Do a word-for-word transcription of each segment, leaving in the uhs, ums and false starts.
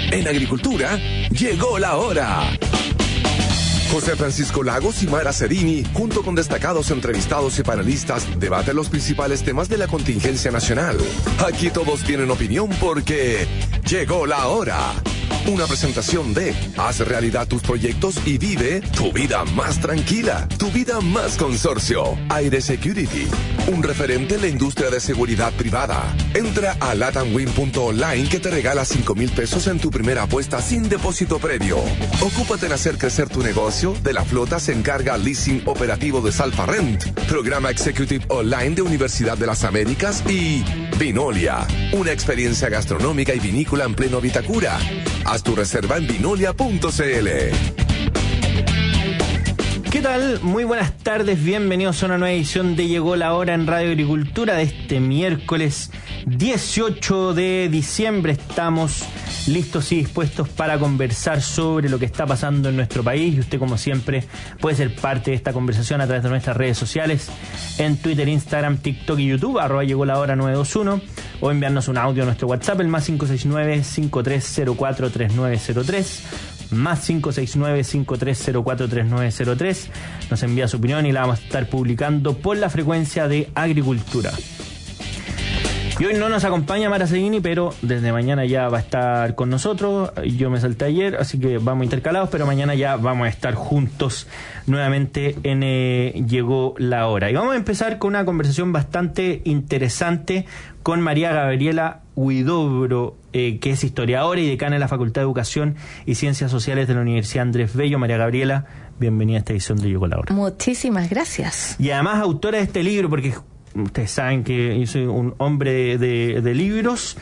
En agricultura, llegó la hora. José Francisco Lagos y Mara Cerini, junto con destacados entrevistados y panelistas, debaten los principales temas de la contingencia nacional. Aquí todos tienen opinión porque llegó la hora. Una presentación de haz realidad tus proyectos y vive tu vida más tranquila, tu vida más consorcio. Aire Security, un referente en la industria de seguridad privada. Entra a latamwin punto online que te regala cinco mil pesos en tu primera apuesta sin depósito previo. Ocúpate en hacer crecer tu negocio. De la flota se encarga Leasing Operativo de Salfa Rent, Programa Executive Online de Universidad de las Américas y Vinolia, una experiencia gastronómica y vinícola en pleno Vitacura. Haz tu reserva en vinolia punto cl. ¿Qué tal? Muy buenas tardes, bienvenidos a una nueva edición de Llegó la Hora en Radio Agricultura de este miércoles dieciocho de diciembre. Estamos listos y dispuestos para conversar sobre lo que está pasando en nuestro país y usted, como siempre, puede ser parte de esta conversación a través de nuestras redes sociales en Twitter, Instagram, TikTok y YouTube, arroba Llegó la Hora nueve dos uno, o enviarnos un audio a nuestro WhatsApp, el más cinco seis nueve, cinco tres cero cuatro, tres nueve cero tres, más cinco seis nueve, cinco tres cero cuatro, tres nueve cero tres. Nos envía su opinión y la vamos a estar publicando por la frecuencia de Agricultura. Y hoy no nos acompaña Mara Cerini, pero desde mañana ya va a estar con nosotros. Yo me salté ayer, así que vamos intercalados, pero mañana ya vamos a estar juntos nuevamente en eh, Llegó la Hora. Y vamos a empezar con una conversación bastante interesante con María Gabriela Huidobro, eh, que es historiadora y decana de la Facultad de Educación y Ciencias Sociales de la Universidad Andrés Bello. María Gabriela, bienvenida a esta edición de Llegó la Hora. Muchísimas gracias. Y además autora de este libro, porque ustedes saben que yo soy un hombre de, de, de libros,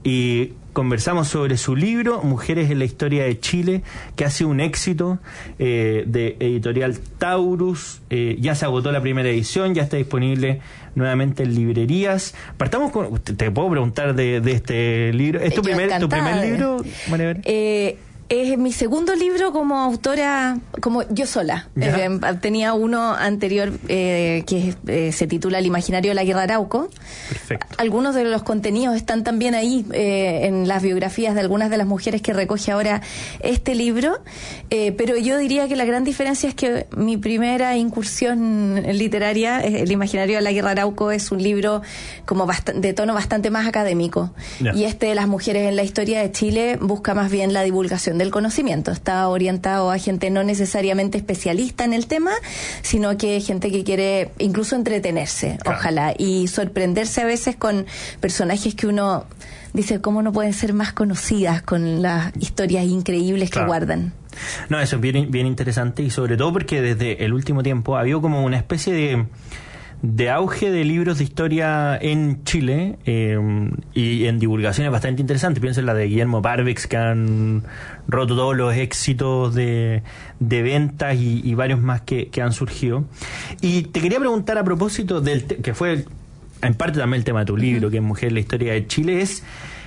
y conversamos sobre su libro Mujeres en la Historia de Chile, que ha sido un éxito, eh, de editorial Taurus. Eh, ya se agotó la primera edición, ya está disponible nuevamente en librerías. Partamos con, te puedo preguntar de, de este libro. ¿Es tu, primer, tu primer libro, María? Eh, Es mi segundo libro como autora, como yo sola. Eh, tenía uno anterior eh, que eh, se titula El Imaginario de la Guerra Arauco. Perfecto. Algunos de los contenidos están también ahí eh, en las biografías de algunas de las mujeres que recoge ahora este libro. Eh, pero yo diría que la gran diferencia es que mi primera incursión literaria, El Imaginario de la Guerra Arauco, es un libro como bast- de tono bastante más académico. Yeah. Y este de las mujeres en la historia de Chile busca más bien la divulgación del conocimiento. Está orientado a gente no necesariamente especialista en el tema, sino que gente que quiere incluso entretenerse, claro, ojalá, y sorprenderse a veces con personajes que uno dice, ¿cómo no pueden ser más conocidas con las historias increíbles, claro, que guardan? No, eso es bien, bien interesante, y sobre todo porque desde el último tiempo ha habido como una especie de de auge de libros de historia en Chile, eh, y en divulgaciones bastante interesantes. Pienso en la de Guillermo Parvex, que han roto todos los éxitos de, de ventas, y, y varios más que, que han surgido. Y te quería preguntar a propósito del te- que fue el, en parte también el tema de tu libro, uh-huh, que es Mujer en la Historia de Chile, es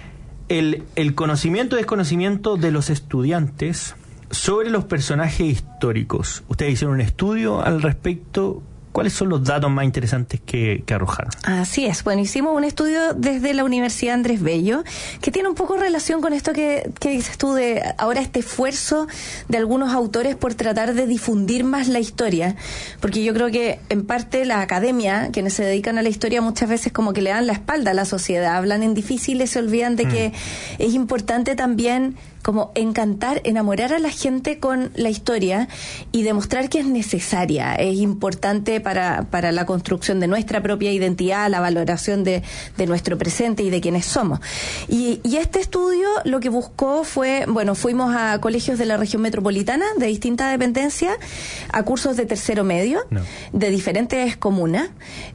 el, el conocimiento o desconocimiento de los estudiantes sobre los personajes históricos. Ustedes hicieron un estudio al respecto. ¿Cuáles son los datos más interesantes que, que arrojaron? Así es. Bueno, hicimos un estudio desde la Universidad Andrés Bello, que tiene un poco relación con esto que, que dices tú, de ahora este esfuerzo de algunos autores por tratar de difundir más la historia. Porque yo creo que, en parte, la academia, quienes se dedican a la historia, muchas veces como que le dan la espalda a la sociedad, hablan en difíciles, se olvidan de mm. que es importante también como encantar, enamorar a la gente con la historia y demostrar que es necesaria, es importante para, para la construcción de nuestra propia identidad, la valoración de, de nuestro presente y de quienes somos. Y, y este estudio lo que buscó fue, bueno, fuimos a colegios de la región metropolitana, de distintas dependencias, a cursos de tercero medio, no. de diferentes comunas,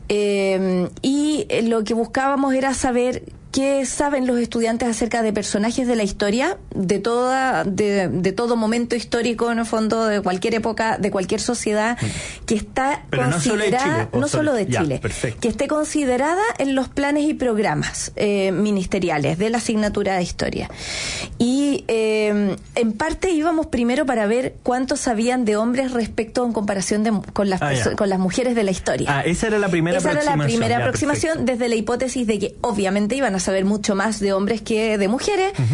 eh, y lo que buscábamos era saber ¿qué saben los estudiantes acerca de personajes de la historia, de toda, de, de todo momento histórico, en el fondo, de cualquier época, de cualquier sociedad, que está Pero considerada, no solo de Chile, no solo de Chile, ya, que esté considerada en los planes y programas eh, ministeriales de la asignatura de historia? Y eh, en parte íbamos primero para ver cuántos sabían de hombres respecto en comparación de, con, las ah, perso- con las mujeres de la historia. Ah, esa era la primera esa aproximación. Esa era la primera ya, aproximación, perfecto. Desde la hipótesis de que obviamente iban a saber mucho más de hombres que de mujeres, uh-huh.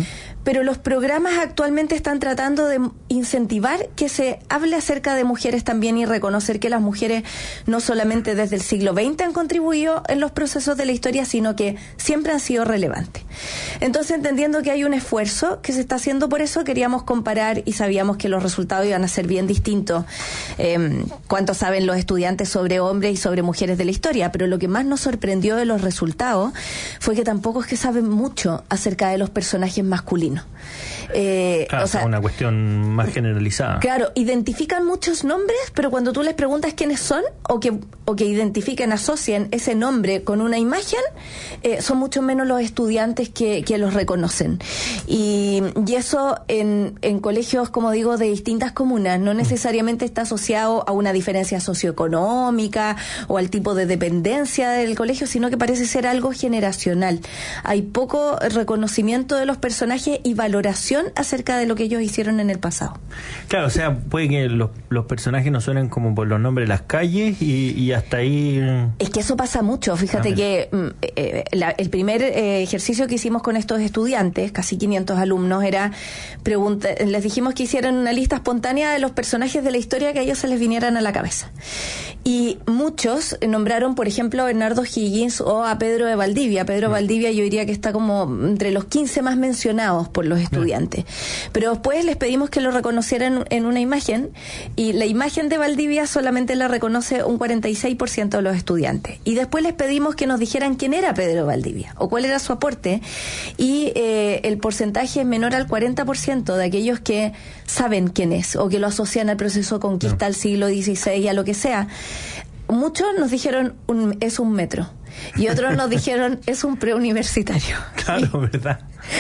pero los programas actualmente están tratando de incentivar que se hable acerca de mujeres también y reconocer que las mujeres no solamente desde el siglo veinte han contribuido en los procesos de la historia, sino que siempre han sido relevantes. Entonces, entendiendo que hay un esfuerzo que se está haciendo por eso, queríamos comparar y sabíamos que los resultados iban a ser bien distintos. Eh, cuánto saben los estudiantes sobre hombres y sobre mujeres de la historia, pero lo que más nos sorprendió de los resultados fue que tampoco es que saben mucho acerca de los personajes masculinos. Eh, claro, o sea, es una cuestión más generalizada. Claro, identifican muchos nombres, pero cuando tú les preguntas quiénes son, o que o que identifiquen, asocien ese nombre con una imagen, eh, son mucho menos los estudiantes que, que los reconocen. Y, y eso en, en colegios, como digo, de distintas comunas, no necesariamente está asociado a una diferencia socioeconómica o al tipo de dependencia del colegio, sino que parece ser algo generacional. Hay poco reconocimiento de los personajes y valoración acerca de lo que ellos hicieron en el pasado. Claro, o sea, puede que los, los personajes no suenen como por los nombres de las calles y, y hasta ahí... Es que eso pasa mucho. Fíjate ah, que eh, la, el primer eh, ejercicio que hicimos con estos estudiantes, casi quinientos alumnos, era pregunta, les dijimos que hicieran una lista espontánea de los personajes de la historia que a ellos se les vinieran a la cabeza. Y muchos nombraron, por ejemplo, a Bernardo Higgins o a Pedro de Valdivia. Pedro de Valdivia yo diría que está como entre los quince más mencionados por los estudiantes. Pero después les pedimos que lo reconocieran en una imagen, y la imagen de Valdivia solamente la reconoce un cuarenta y seis por ciento de los estudiantes. Y después les pedimos que nos dijeran quién era Pedro de Valdivia o cuál era su aporte, y eh, el porcentaje es menor al cuarenta por ciento de aquellos que saben quién es o que lo asocian al proceso conquista no. al siglo dieciséis y a lo que sea. Muchos nos dijeron un, es un metro, y otros nos dijeron es un preuniversitario. Claro, ¿sí? ¿Verdad?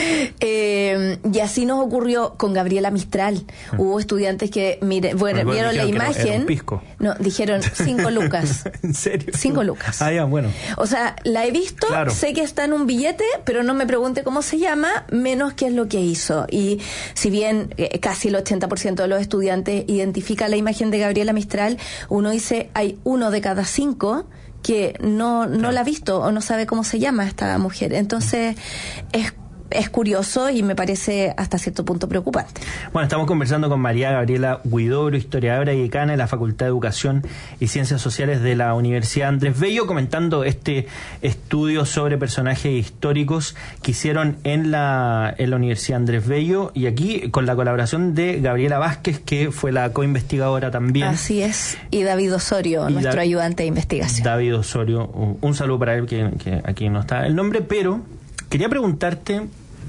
Eh, y así nos ocurrió con Gabriela Mistral. Uh-huh. Hubo estudiantes que mire, bueno, bueno, vieron la imagen. Era, era un pisco. No, dijeron cinco lucas. ¿En serio? Cinco lucas. Ah, ya, bueno. O sea, la he visto, claro. Sé que está en un billete, pero no me pregunte cómo se llama, menos qué es lo que hizo. Y si bien eh, casi el ochenta por ciento de los estudiantes identifica la imagen de Gabriela Mistral, uno dice, hay uno de cada cinco que no, no claro. la ha visto o no sabe cómo se llama esta mujer. Entonces, es Es curioso y me parece hasta cierto punto preocupante. Bueno, estamos conversando con María Gabriela Huidobro, historiadora y decana de la Facultad de Educación y Ciencias Sociales de la Universidad Andrés Bello, comentando este estudio sobre personajes históricos que hicieron en la, en la Universidad Andrés Bello, y aquí con la colaboración de Gabriela Vázquez, que fue la coinvestigadora también. Así es, y David Osorio, y nuestro da- ayudante de investigación. David Osorio, un, un saludo para él, que, que aquí no está el nombre, pero quería preguntarte,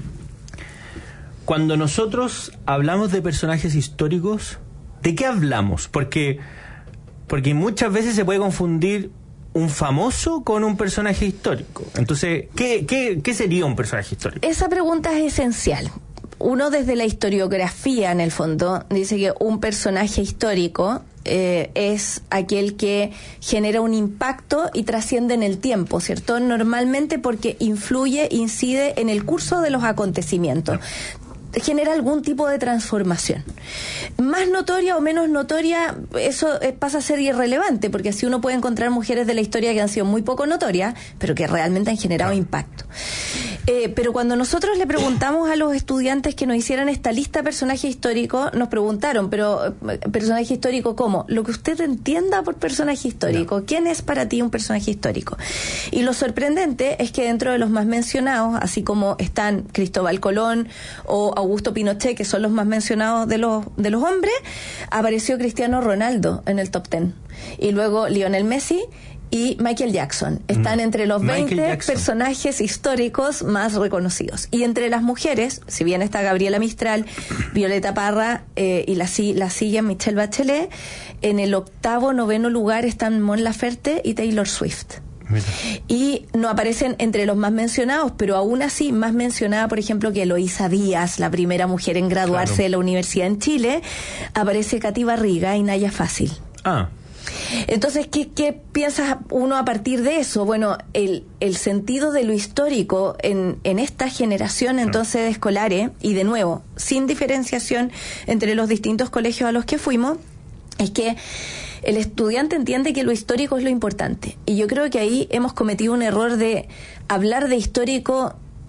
cuando nosotros hablamos de personajes históricos, ¿de qué hablamos? Porque, porque muchas veces se puede confundir un famoso con un personaje histórico. Entonces, ¿qué, qué, qué sería un personaje histórico? Esa pregunta es esencial. Uno desde la historiografía, en el fondo, dice que un personaje histórico eh, es aquel que genera un impacto y trasciende en el tiempo, ¿cierto? Normalmente porque influye, incide en el curso de los acontecimientos. Genera algún tipo de transformación. Más notoria o menos notoria, eso pasa a ser irrelevante, porque así uno puede encontrar mujeres de la historia que han sido muy poco notorias, pero que realmente han generado impacto. Eh, pero cuando nosotros le preguntamos a los estudiantes que nos hicieran esta lista de personajes históricos, nos preguntaron, pero ¿personaje histórico cómo? Lo que usted entienda por personaje histórico. No. ¿Quién es para ti un personaje histórico? Y lo sorprendente es que dentro de los más mencionados, así como están Cristóbal Colón o Augusto Pinochet, que son los más mencionados de los, de los hombres, apareció Cristiano Ronaldo en el top ten. Y luego Lionel Messi y Michael Jackson están entre los veinte personajes históricos más reconocidos. Y entre las mujeres, si bien está Gabriela Mistral, Violeta Parra eh, y la, la silla Michelle Bachelet, en el octavo, noveno lugar están Mon Laferte y Taylor Swift. Mira. Y no aparecen entre los más mencionados, pero aún así más mencionada, por ejemplo, que Eloísa Díaz, la primera mujer en graduarse claro. de la universidad en Chile, aparece Katy Barriga y Naya Fácil. Ah. Entonces, ¿qué, ¿qué piensas uno a partir de eso? Bueno, el, el sentido de lo histórico en, en esta generación entonces de escolares, y de nuevo, sin diferenciación entre los distintos colegios a los que fuimos, es que el estudiante entiende que lo histórico es lo importante. Y yo creo que ahí hemos cometido un error de hablar de histórico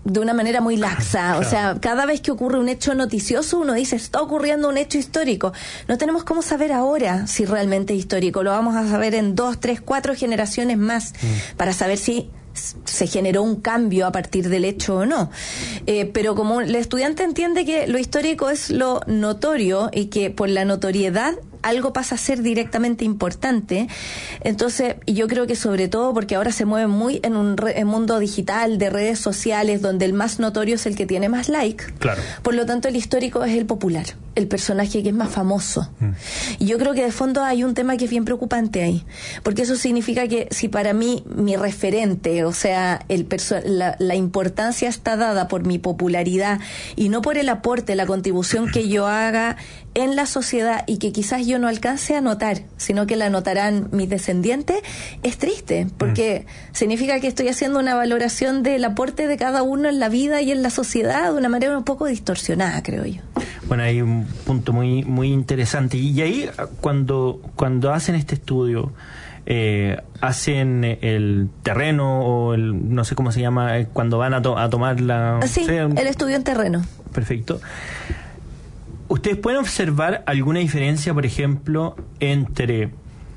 de una manera muy laxa. Claro. O sea, cada vez que ocurre un hecho noticioso, uno dice, está ocurriendo un hecho histórico. No tenemos cómo saber ahora si realmente es histórico. Lo vamos a saber en dos, tres, cuatro generaciones más mm. para saber si se generó un cambio a partir del hecho o no. Eh, pero como el estudiante entiende que lo histórico es lo notorio y que por la notoriedad algo pasa a ser directamente importante, entonces, y yo creo que sobre todo porque ahora se mueve muy en un re, en mundo digital, de redes sociales, donde el más notorio es el que tiene más like. Claro. Por lo tanto, el histórico es el popular, el personaje que es más famoso. Mm. Y yo creo que de fondo hay un tema que es bien preocupante ahí, porque eso significa que si para mí mi referente, o sea, el perso- la, la importancia está dada por mi popularidad y no por el aporte, la contribución que yo haga en la sociedad y que quizás yo no alcance a notar, sino que la notarán mis descendientes, es triste, porque mm. significa que estoy haciendo una valoración del aporte de cada uno en la vida y en la sociedad de una manera un poco distorsionada, creo yo. Bueno, hay un punto muy muy interesante. Y ahí, cuando, cuando hacen este estudio, eh, hacen el terreno o el, no sé cómo se llama, cuando van a, to- a tomar la... Sí, o sea, el estudio en terreno. Perfecto. ¿Ustedes pueden observar alguna diferencia, por ejemplo, entre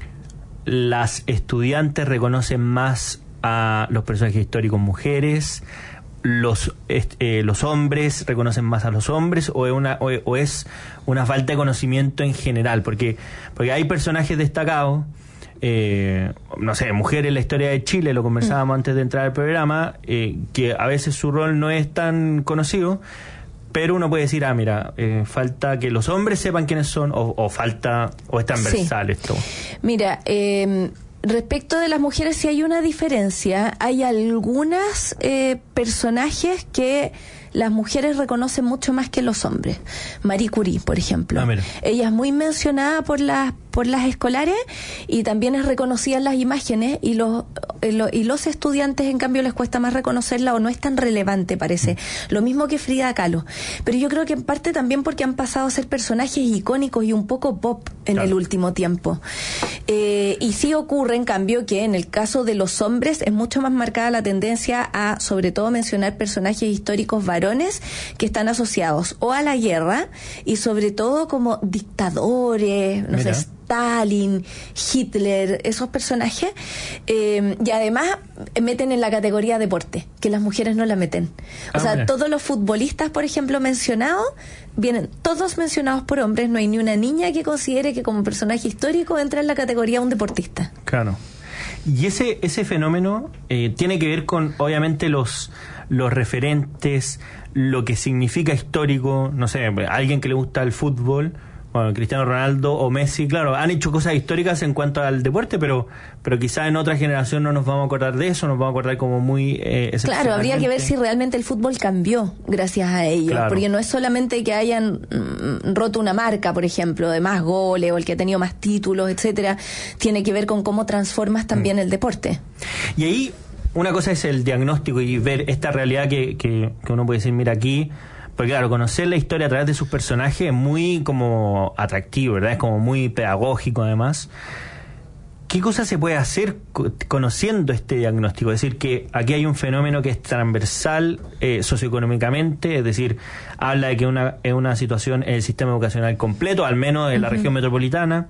las estudiantes reconocen más a los personajes históricos mujeres, los eh, los hombres reconocen más a los hombres, o es una o, o es una falta de conocimiento en general? Porque porque hay personajes destacados, eh, no sé, mujeres en la historia de Chile, lo conversábamos mm. antes de entrar al programa, eh, que a veces su rol no es tan conocido. Pero uno puede decir, ah, mira, eh, falta que los hombres sepan quiénes son, o, o falta, o es transversal sí. esto. Mira, eh, respecto de las mujeres, sí hay una diferencia. Hay algunas eh, personajes que las mujeres reconocen mucho más que los hombres. Marie Curie, por ejemplo. Ah, ella es muy mencionada por las por las escolares y también es reconocida en las imágenes, y los y los estudiantes en cambio les cuesta más reconocerla, o no es tan relevante, parece. Lo mismo que Frida Kahlo. Pero yo creo que en parte también porque han pasado a ser personajes icónicos y un poco pop en claro. el último tiempo. Eh, y sí ocurre, en cambio, que en el caso de los hombres es mucho más marcada la tendencia a, sobre todo, mencionar personajes históricos varones que están asociados o a la guerra y sobre todo como dictadores, no Mira. sé, Stalin, Hitler, esos personajes, eh, y además meten en la categoría deporte, que las mujeres no la meten. O ah, sea, mira. todos los futbolistas, por ejemplo, mencionados, vienen todos mencionados por hombres, no hay ni una niña que considere que como personaje histórico entra en la categoría un deportista. Claro. Y ese ese fenómeno eh, tiene que ver con, obviamente, los los referentes, lo que significa histórico, no sé, alguien que le gusta el fútbol, bueno, Cristiano Ronaldo o Messi, claro, han hecho cosas históricas en cuanto al deporte, pero pero quizás en otra generación no nos vamos a acordar de eso, nos vamos a acordar como muy... Eh, claro, habría que ver si realmente el fútbol cambió gracias a ello, claro. porque no es solamente que hayan mm, roto una marca, por ejemplo, de más goles o el que ha tenido más títulos, etcétera, tiene que ver con cómo transformas también mm. el deporte. Y ahí, una cosa es el diagnóstico y ver esta realidad que, que, que uno puede decir, mira, aquí... Porque claro, conocer la historia a través de sus personajes es muy como atractivo, ¿verdad? Es como muy pedagógico además. ¿Qué cosa se puede hacer conociendo este diagnóstico? Es decir, que aquí hay un fenómeno que es transversal eh, socioeconómicamente, es decir, habla de que una, es una situación en el sistema educacional completo, al menos en la uh-huh. región metropolitana.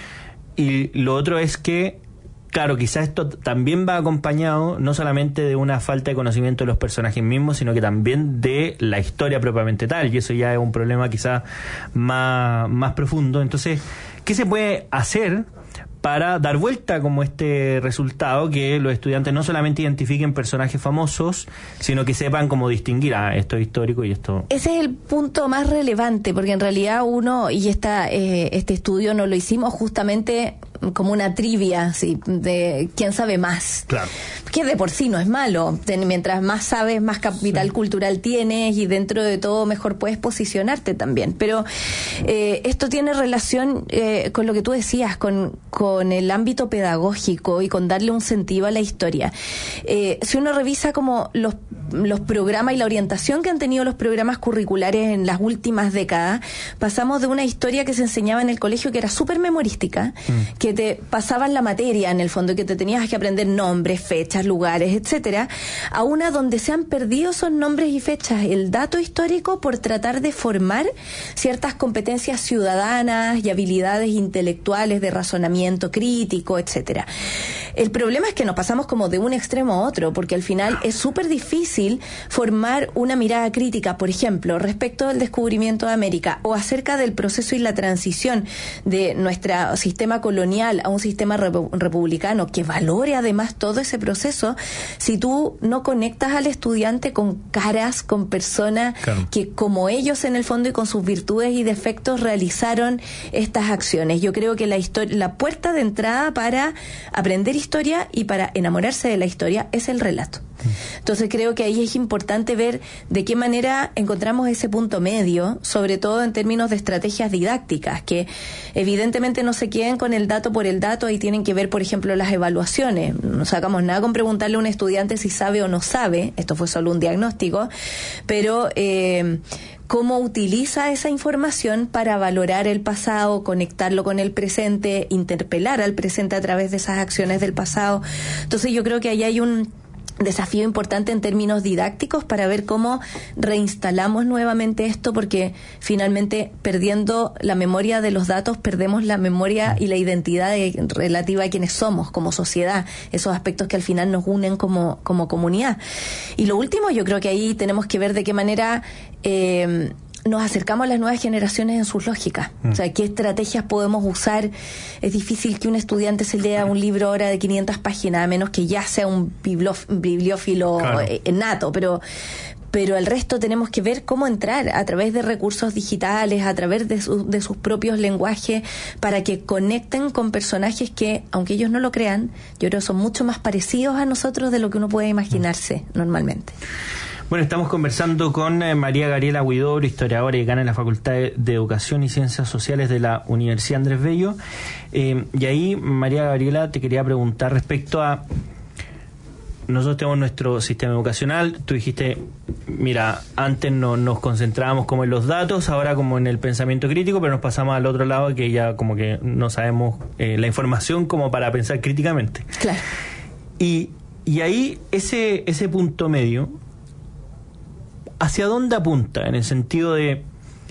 Y lo otro es que, claro, quizás esto también va acompañado no solamente de una falta de conocimiento de los personajes mismos, sino que también de la historia propiamente tal, y eso ya es un problema quizás más, más profundo. Entonces, ¿qué se puede hacer para dar vuelta como este resultado, que los estudiantes no solamente identifiquen personajes famosos, sino que sepan cómo distinguir, ah, esto es histórico y esto... Ese es el punto más relevante, porque en realidad uno, y esta, eh, este estudio no lo hicimos justamente como una trivia, ¿sí?, de quién sabe más. Claro. Que de por sí no es malo. Mientras más sabes, más capital sí. cultural tienes, y dentro de todo mejor puedes posicionarte también. Pero eh, esto tiene relación eh, con lo que tú decías, con, con el ámbito pedagógico y con darle un sentido a la historia. Eh, si uno revisa como los, los programas y la orientación que han tenido los programas curriculares en las últimas décadas, pasamos de una historia que se enseñaba en el colegio que era súper memorística, mm. que te pasaban la materia en el fondo, que te tenías que aprender nombres, fechas, lugares, etcétera, a una donde se han perdido esos nombres y fechas, el dato histórico, por tratar de formar ciertas competencias ciudadanas y habilidades intelectuales de razonamiento crítico, etcétera. El problema es que nos pasamos como de un extremo a otro, porque al final es súper difícil formar una mirada crítica, por ejemplo, respecto del descubrimiento de América o acerca del proceso y la transición de nuestro sistema colonial a un sistema repu- republicano que valore además todo ese proceso, si tú no conectas al estudiante con caras, con personas claro. que como ellos en el fondo y con sus virtudes y defectos realizaron estas acciones. Yo creo que la historia, la puerta de entrada para aprender historia y para enamorarse de la historia es el relato. Entonces creo que ahí es importante ver de qué manera encontramos ese punto medio, sobre todo en términos de estrategias didácticas, que evidentemente no se queden con el dato por el dato, y tienen que ver, por ejemplo, las evaluaciones. No sacamos nada con preguntarle a un estudiante si sabe o no sabe, esto fue solo un diagnóstico, pero eh, cómo utiliza esa información para valorar el pasado, conectarlo con el presente, interpelar al presente a través de esas acciones del pasado. Entonces yo creo que ahí hay un desafío importante en términos didácticos para ver cómo reinstalamos nuevamente esto, porque finalmente, perdiendo la memoria de los datos, perdemos la memoria y la identidad de, relativa a quienes somos como sociedad, esos aspectos que al final nos unen como, como comunidad. Y lo último, yo creo que ahí tenemos que ver de qué manera eh, nos acercamos a las nuevas generaciones en sus lógicas. Mm. O sea, qué estrategias podemos usar. Es difícil que un estudiante se lea un libro ahora de quinientas páginas, a menos que ya sea un bibliof- bibliófilo claro. eh, nato, pero pero el resto tenemos que ver cómo entrar a través de recursos digitales, a través de, su, de sus propios lenguajes, para que conecten con personajes que, aunque ellos no lo crean, yo creo que son mucho más parecidos a nosotros de lo que uno puede imaginarse mm. normalmente. Bueno, estamos conversando con eh, María Gabriela Huidobro, historiadora y decana en la Facultad de, de Educación y Ciencias Sociales de la Universidad Andrés Bello. Eh, y ahí, María Gabriela, te quería preguntar respecto a... Nosotros tenemos nuestro sistema educacional. Tú dijiste, mira, antes no, nos concentrábamos como en los datos, ahora como en el pensamiento crítico, pero nos pasamos al otro lado, que ya como que no sabemos eh, la información como para pensar críticamente. Claro. Y, y ahí, ese, ese punto medio... ¿Hacia dónde apunta? En el sentido de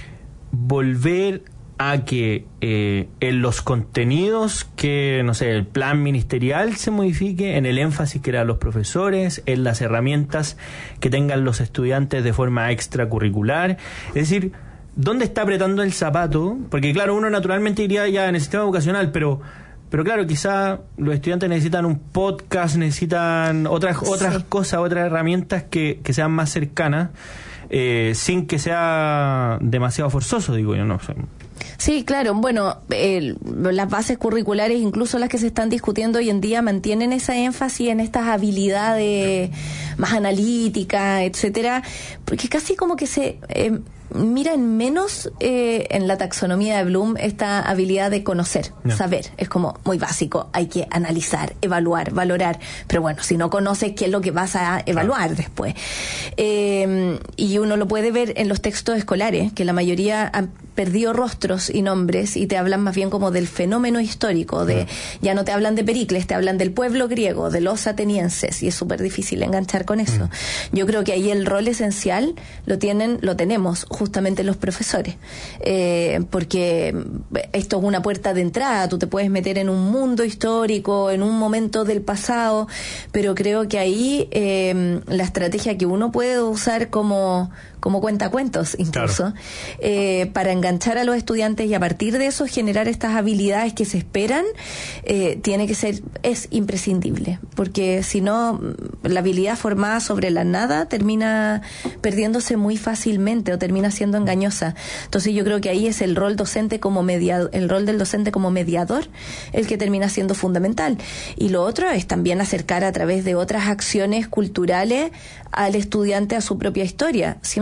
volver a que eh, en los contenidos, que, no sé, el plan ministerial se modifique, en el énfasis que dan los profesores, en las herramientas que tengan los estudiantes de forma extracurricular. Es decir, ¿dónde está apretando el zapato? Porque claro, uno naturalmente iría ya en el sistema educacional, pero... Pero claro, quizá los estudiantes necesitan un podcast, necesitan otras otras sí. cosas, otras herramientas que, que sean más cercanas, eh, sin que sea demasiado forzoso, digo yo, no sé. Sí, claro. Bueno, eh, las bases curriculares, incluso las que se están discutiendo hoy en día, mantienen ese énfasis en estas habilidades más analíticas, etcétera, porque casi como que se... Eh, mira en menos eh, en la taxonomía de Bloom esta habilidad de conocer, no. saber. Es como muy básico, hay que analizar, evaluar, valorar, pero bueno, si no conoces, ¿qué es lo que vas a evaluar claro. después? Eh, y uno lo puede ver en los textos escolares, que la mayoría han perdido rostros y nombres y te hablan más bien como del fenómeno histórico, de ya no te hablan de Pericles, te hablan del pueblo griego, de los atenienses, y es súper difícil enganchar con eso. Mm. Yo creo que ahí el rol esencial lo tienen, lo tenemos justamente los profesores, eh, porque esto es una puerta de entrada, tú te puedes meter en un mundo histórico, en un momento del pasado, pero creo que ahí eh, la estrategia que uno puede usar como como cuentacuentos incluso, claro. eh, para enganchar a los estudiantes y a partir de eso generar estas habilidades que se esperan, eh, tiene que ser, es imprescindible, porque si no, la habilidad formada sobre la nada termina perdiéndose muy fácilmente o termina siendo engañosa. Entonces yo creo que ahí es el rol docente como mediador, el rol del docente como mediador el que termina siendo fundamental. Y lo otro es también acercar a través de otras acciones culturales al estudiante a su propia historia. Si un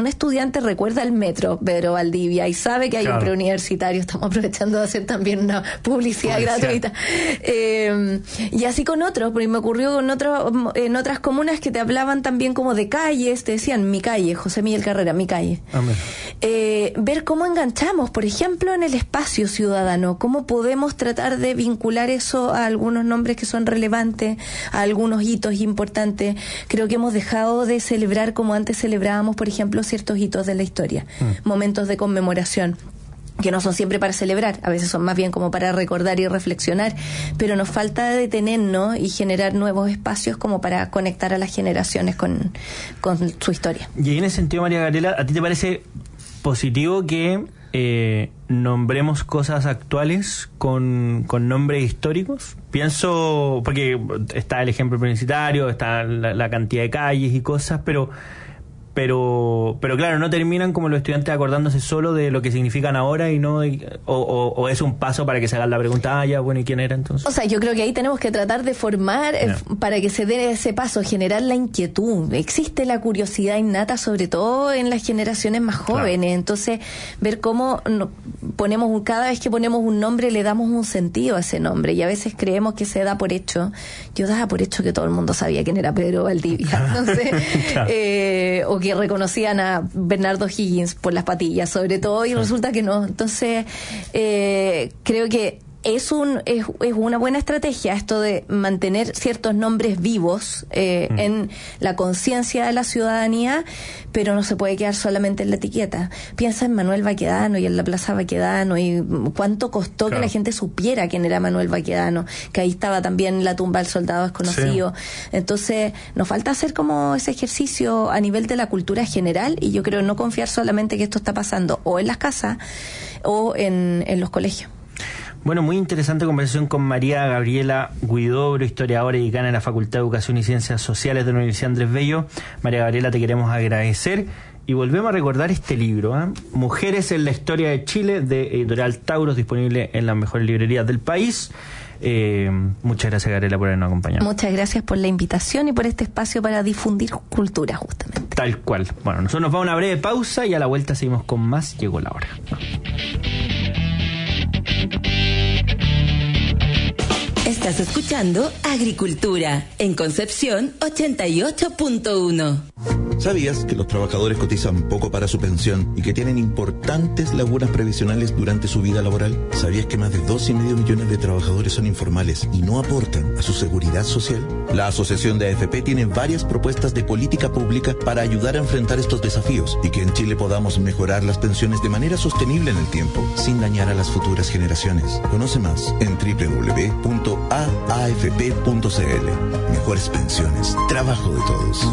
estudiante recuerda el metro, Pedro Valdivia, y sabe que hay claro. un preuniversitario. Estamos aprovechando de hacer también una publicidad, publicidad. gratuita. Eh, y así con otros, porque me ocurrió con otros, en otras comunas que te hablaban también como de calles, te decían mi calle, José Miguel Carrera, mi calle. Eh, ver cómo enganchamos, por ejemplo, en el espacio ciudadano, cómo podemos tratar de vincular eso a algunos nombres que son relevantes, a algunos hitos importantes. Creo que hemos dejado de celebrar como antes celebrábamos, por ejemplo, ciertos hitos de la historia, mm. momentos de conmemoración, que no son siempre para celebrar, a veces son más bien como para recordar y reflexionar, pero nos falta detenernos y generar nuevos espacios como para conectar a las generaciones con, con su historia. Y en ese sentido, María Gabriela, ¿a ti te parece positivo que eh, nombremos cosas actuales con, con nombres históricos? Pienso, porque está el ejemplo universitario, está la, la cantidad de calles y cosas, pero pero pero claro, no terminan como los estudiantes acordándose solo de lo que significan ahora y no de, o, o, o es un paso para que se hagan la pregunta, ah, ya, bueno, ¿y quién era entonces? O sea, yo creo que ahí tenemos que tratar de formar yeah. eh, para que se dé ese paso, generar la inquietud. Existe la curiosidad innata, sobre todo en las generaciones más jóvenes, claro. entonces ver cómo no, ponemos un, cada vez que ponemos un nombre le damos un sentido a ese nombre, y a veces creemos que se da por hecho. Yo daba por hecho que todo el mundo sabía quién era Pedro Valdivia, entonces claro. eh, o que reconocían a Bernardo Higgins por las patillas, sobre todo, y sí. resulta que no. Entonces, eh, creo que es un es, es una buena estrategia esto de mantener ciertos nombres vivos eh, mm. en la conciencia de la ciudadanía, pero no se puede quedar solamente en la etiqueta. Piensa en Manuel Baquedano y en la Plaza Baquedano, y cuánto costó claro. que la gente supiera quién era Manuel Baquedano, que ahí estaba también la tumba del soldado desconocido. Sí. Entonces, nos falta hacer como ese ejercicio a nivel de la cultura general, y yo creo no confiar solamente que esto está pasando o en las casas o en, en los colegios. Bueno, muy interesante conversación con María Gabriela Huidobro, historiadora y decana de la Facultad de Educación y Ciencias Sociales de la Universidad Andrés Bello. María Gabriela, te queremos agradecer y volvemos a recordar este libro, ¿eh? Mujeres en la Historia de Chile, de Editorial Tauros, disponible en las mejores librerías del país. Eh, muchas gracias, Gabriela, por habernos acompañado. Muchas gracias por la invitación y por este espacio para difundir cultura, justamente. Tal cual. Bueno, nosotros nos vamos a una breve pausa y a la vuelta seguimos con más. Llegó la hora. Estás escuchando Agricultura en Concepción ochenta y ocho punto uno. ¿Sabías que los trabajadores cotizan poco para su pensión y que tienen importantes lagunas previsionales durante su vida laboral? ¿Sabías que más de dos y medio millones de trabajadores son informales y no aportan a su seguridad social? La Asociación de A F P tiene varias propuestas de política pública para ayudar a enfrentar estos desafíos y que en Chile podamos mejorar las pensiones de manera sostenible en el tiempo, sin dañar a las futuras generaciones. Conoce más en doble u doble u doble u punto a a f p punto c l. Mejores pensiones, trabajo de todos.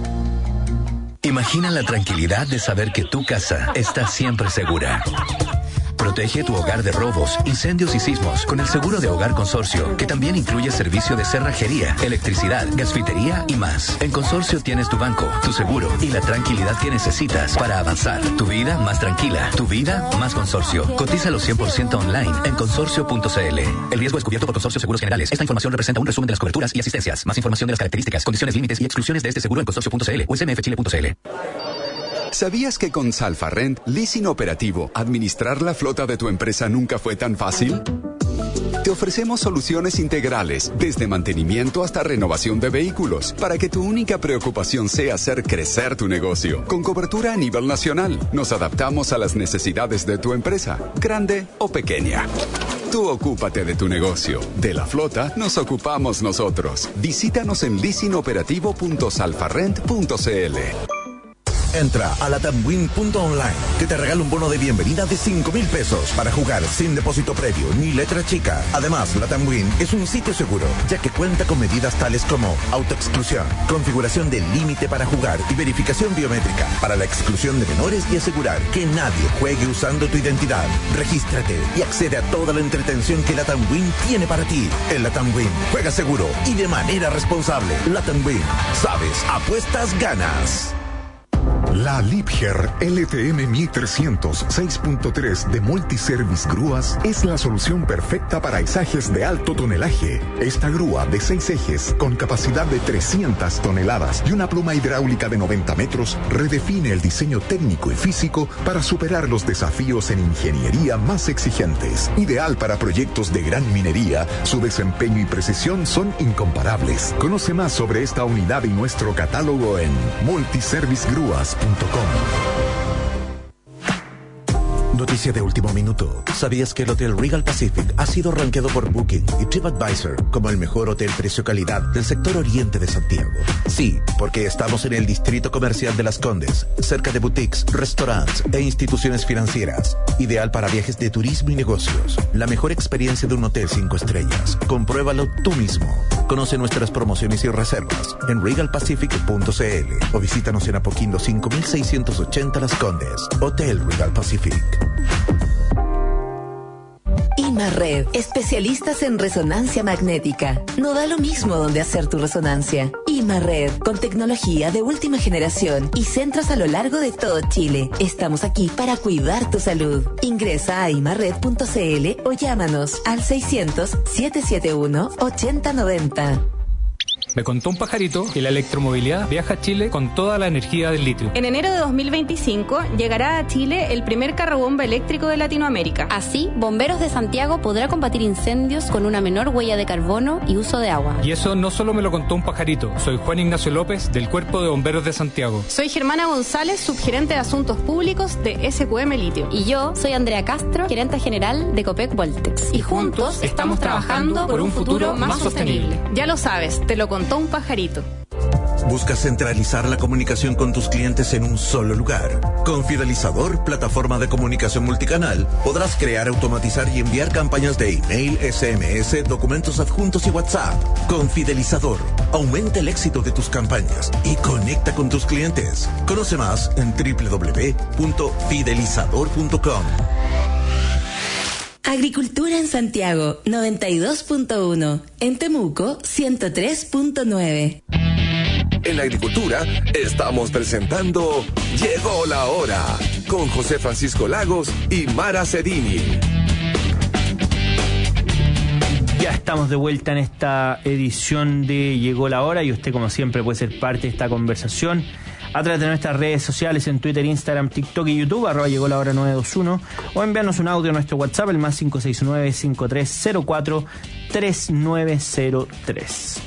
Imagina la tranquilidad de saber que tu casa está siempre segura. Protege tu hogar de robos, incendios y sismos con el seguro de Hogar Consorcio, que también incluye servicio de cerrajería, electricidad, gasfitería y más. En Consorcio tienes tu banco, tu seguro y la tranquilidad que necesitas para avanzar. Tu vida más tranquila, tu vida más Consorcio. Cotízalo cien por ciento online en consorcio punto c l. El riesgo es cubierto por Consorcio Seguros Generales. Esta información representa un resumen de las coberturas y asistencias. Más información de las características, condiciones, límites y exclusiones de este seguro en consorcio punto c l o s m f chile punto c l. ¿Sabías que con Salfarrent Leasing Operativo, administrar la flota de tu empresa nunca fue tan fácil? Te ofrecemos soluciones integrales, desde mantenimiento hasta renovación de vehículos, para que tu única preocupación sea hacer crecer tu negocio. Con cobertura a nivel nacional, nos adaptamos a las necesidades de tu empresa, grande o pequeña. Tú ocúpate de tu negocio. De la flota nos ocupamos nosotros. Visítanos en leasing operativo punto salfarrent punto c l. Entra a latamwin punto online, que te regala un bono de bienvenida de cinco mil pesos para jugar sin depósito previo ni letra chica. Además, Latamwin es un sitio seguro, ya que cuenta con medidas tales como autoexclusión, configuración del límite para jugar y verificación biométrica para la exclusión de menores y asegurar que nadie juegue usando tu identidad. Regístrate y accede a toda la entretención que Latamwin tiene para ti. En Latamwin, juega seguro y de manera responsable. Latamwin, sabes, apuestas, ganas. La Liebherr L T M mil trescientos seis punto tres de Multiservice Grúas es la solución perfecta para izajes de alto tonelaje. Esta grúa de seis ejes con capacidad de trescientas toneladas y una pluma hidráulica de noventa metros redefine el diseño técnico y físico para superar los desafíos en ingeniería más exigentes. Ideal para proyectos de gran minería, su desempeño y precisión son incomparables. Conoce más sobre esta unidad y nuestro catálogo en multiservice grúas punto com. Noticia de último minuto. ¿Sabías que el Hotel Regal Pacific ha sido rankeado por Booking y TripAdvisor como el mejor hotel precio-calidad del sector oriente de Santiago? Sí, porque estamos en el distrito comercial de Las Condes, cerca de boutiques, restaurantes e instituciones financieras. Ideal para viajes de turismo y negocios. La mejor experiencia de un hotel cinco estrellas. Compruébalo tú mismo. Conoce nuestras promociones y reservas en regal pacific punto c l o visítanos en Apoquindo cinco mil seiscientos ochenta Las Condes. Hotel Regal Pacific. Imarred, especialistas en resonancia magnética. No da lo mismo donde hacer tu resonancia. Imarred, con tecnología de última generación y centros a lo largo de todo Chile. Estamos aquí para cuidar tu salud. Ingresa a imarred punto c l o llámanos al seiscientos, setecientos setenta y uno, ochenta noventa. Me contó un pajarito que la electromovilidad viaja a Chile con toda la energía del litio. En enero de dos mil veinticinco llegará a Chile el primer carrobomba eléctrico de Latinoamérica. Así, Bomberos de Santiago podrá combatir incendios con una menor huella de carbono y uso de agua. Y eso no solo me lo contó un pajarito. Soy Juan Ignacio López, del Cuerpo de Bomberos de Santiago. Soy Germana González, subgerente de Asuntos Públicos de S Q M Litio. Y yo soy Andrea Castro, gerente general de Copec Voltex. Y juntos estamos trabajando por un futuro más sostenible. Ya lo sabes, te lo contó un pajarito. ¿Buscas centralizar la comunicación con tus clientes en un solo lugar? Con Fidelizador, plataforma de comunicación multicanal, podrás crear, automatizar y enviar campañas de email, S M S, documentos adjuntos y WhatsApp. Con Fidelizador, aumenta el éxito de tus campañas y conecta con tus clientes. Conoce más en doble u doble u doble u punto fidelizador punto com. Agricultura en Santiago, noventa y dos punto uno. En Temuco, ciento tres punto nueve. En la agricultura estamos presentando Llegó la Hora con José Francisco Lagos y Mara Cerini. Ya estamos de vuelta en esta edición de Llegó la Hora y usted, como siempre, puede ser parte de esta conversación a través de nuestras redes sociales en Twitter, Instagram, TikTok y YouTube, arroba llegó la hora nueve dos uno, o enviarnos un audio a nuestro WhatsApp, el más cinco seis nueve, cinco tres cero cuatro, tres nueve cero tres.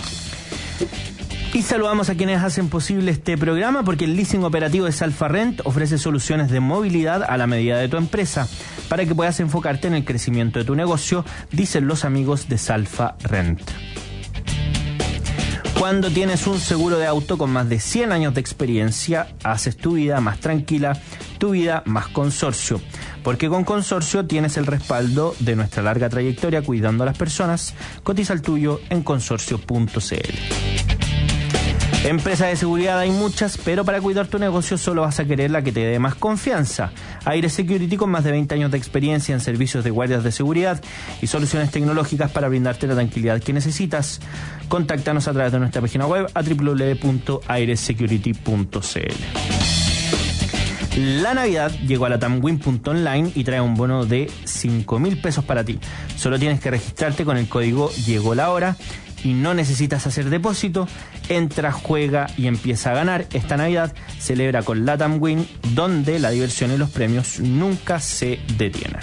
Y saludamos a quienes hacen posible este programa, porque el leasing operativo de Salfa Rent ofrece soluciones de movilidad a la medida de tu empresa, para que puedas enfocarte en el crecimiento de tu negocio, dicen los amigos de Salfa Rent. Cuando tienes un seguro de auto con más de cien años de experiencia, haces tu vida más tranquila, tu vida más consorcio. Porque con Consorcio tienes el respaldo de nuestra larga trayectoria cuidando a las personas. Cotiza el tuyo en consorcio punto c l. Empresas de seguridad hay muchas, pero para cuidar tu negocio solo vas a querer la que te dé más confianza. Aire Security, con más de veinte años de experiencia en servicios de guardias de seguridad y soluciones tecnológicas para brindarte la tranquilidad que necesitas. Contáctanos a través de nuestra página web a doble u doble u doble u punto aire security punto c l. La Navidad llegó a la tamwin punto online y trae un bono de cinco mil pesos para ti. Solo tienes que registrarte con el código Llegó la Hora y no necesitas hacer depósito. Entra, juega y empieza a ganar. Esta Navidad celebra con la tamwin, donde la diversión y los premios nunca se detienen.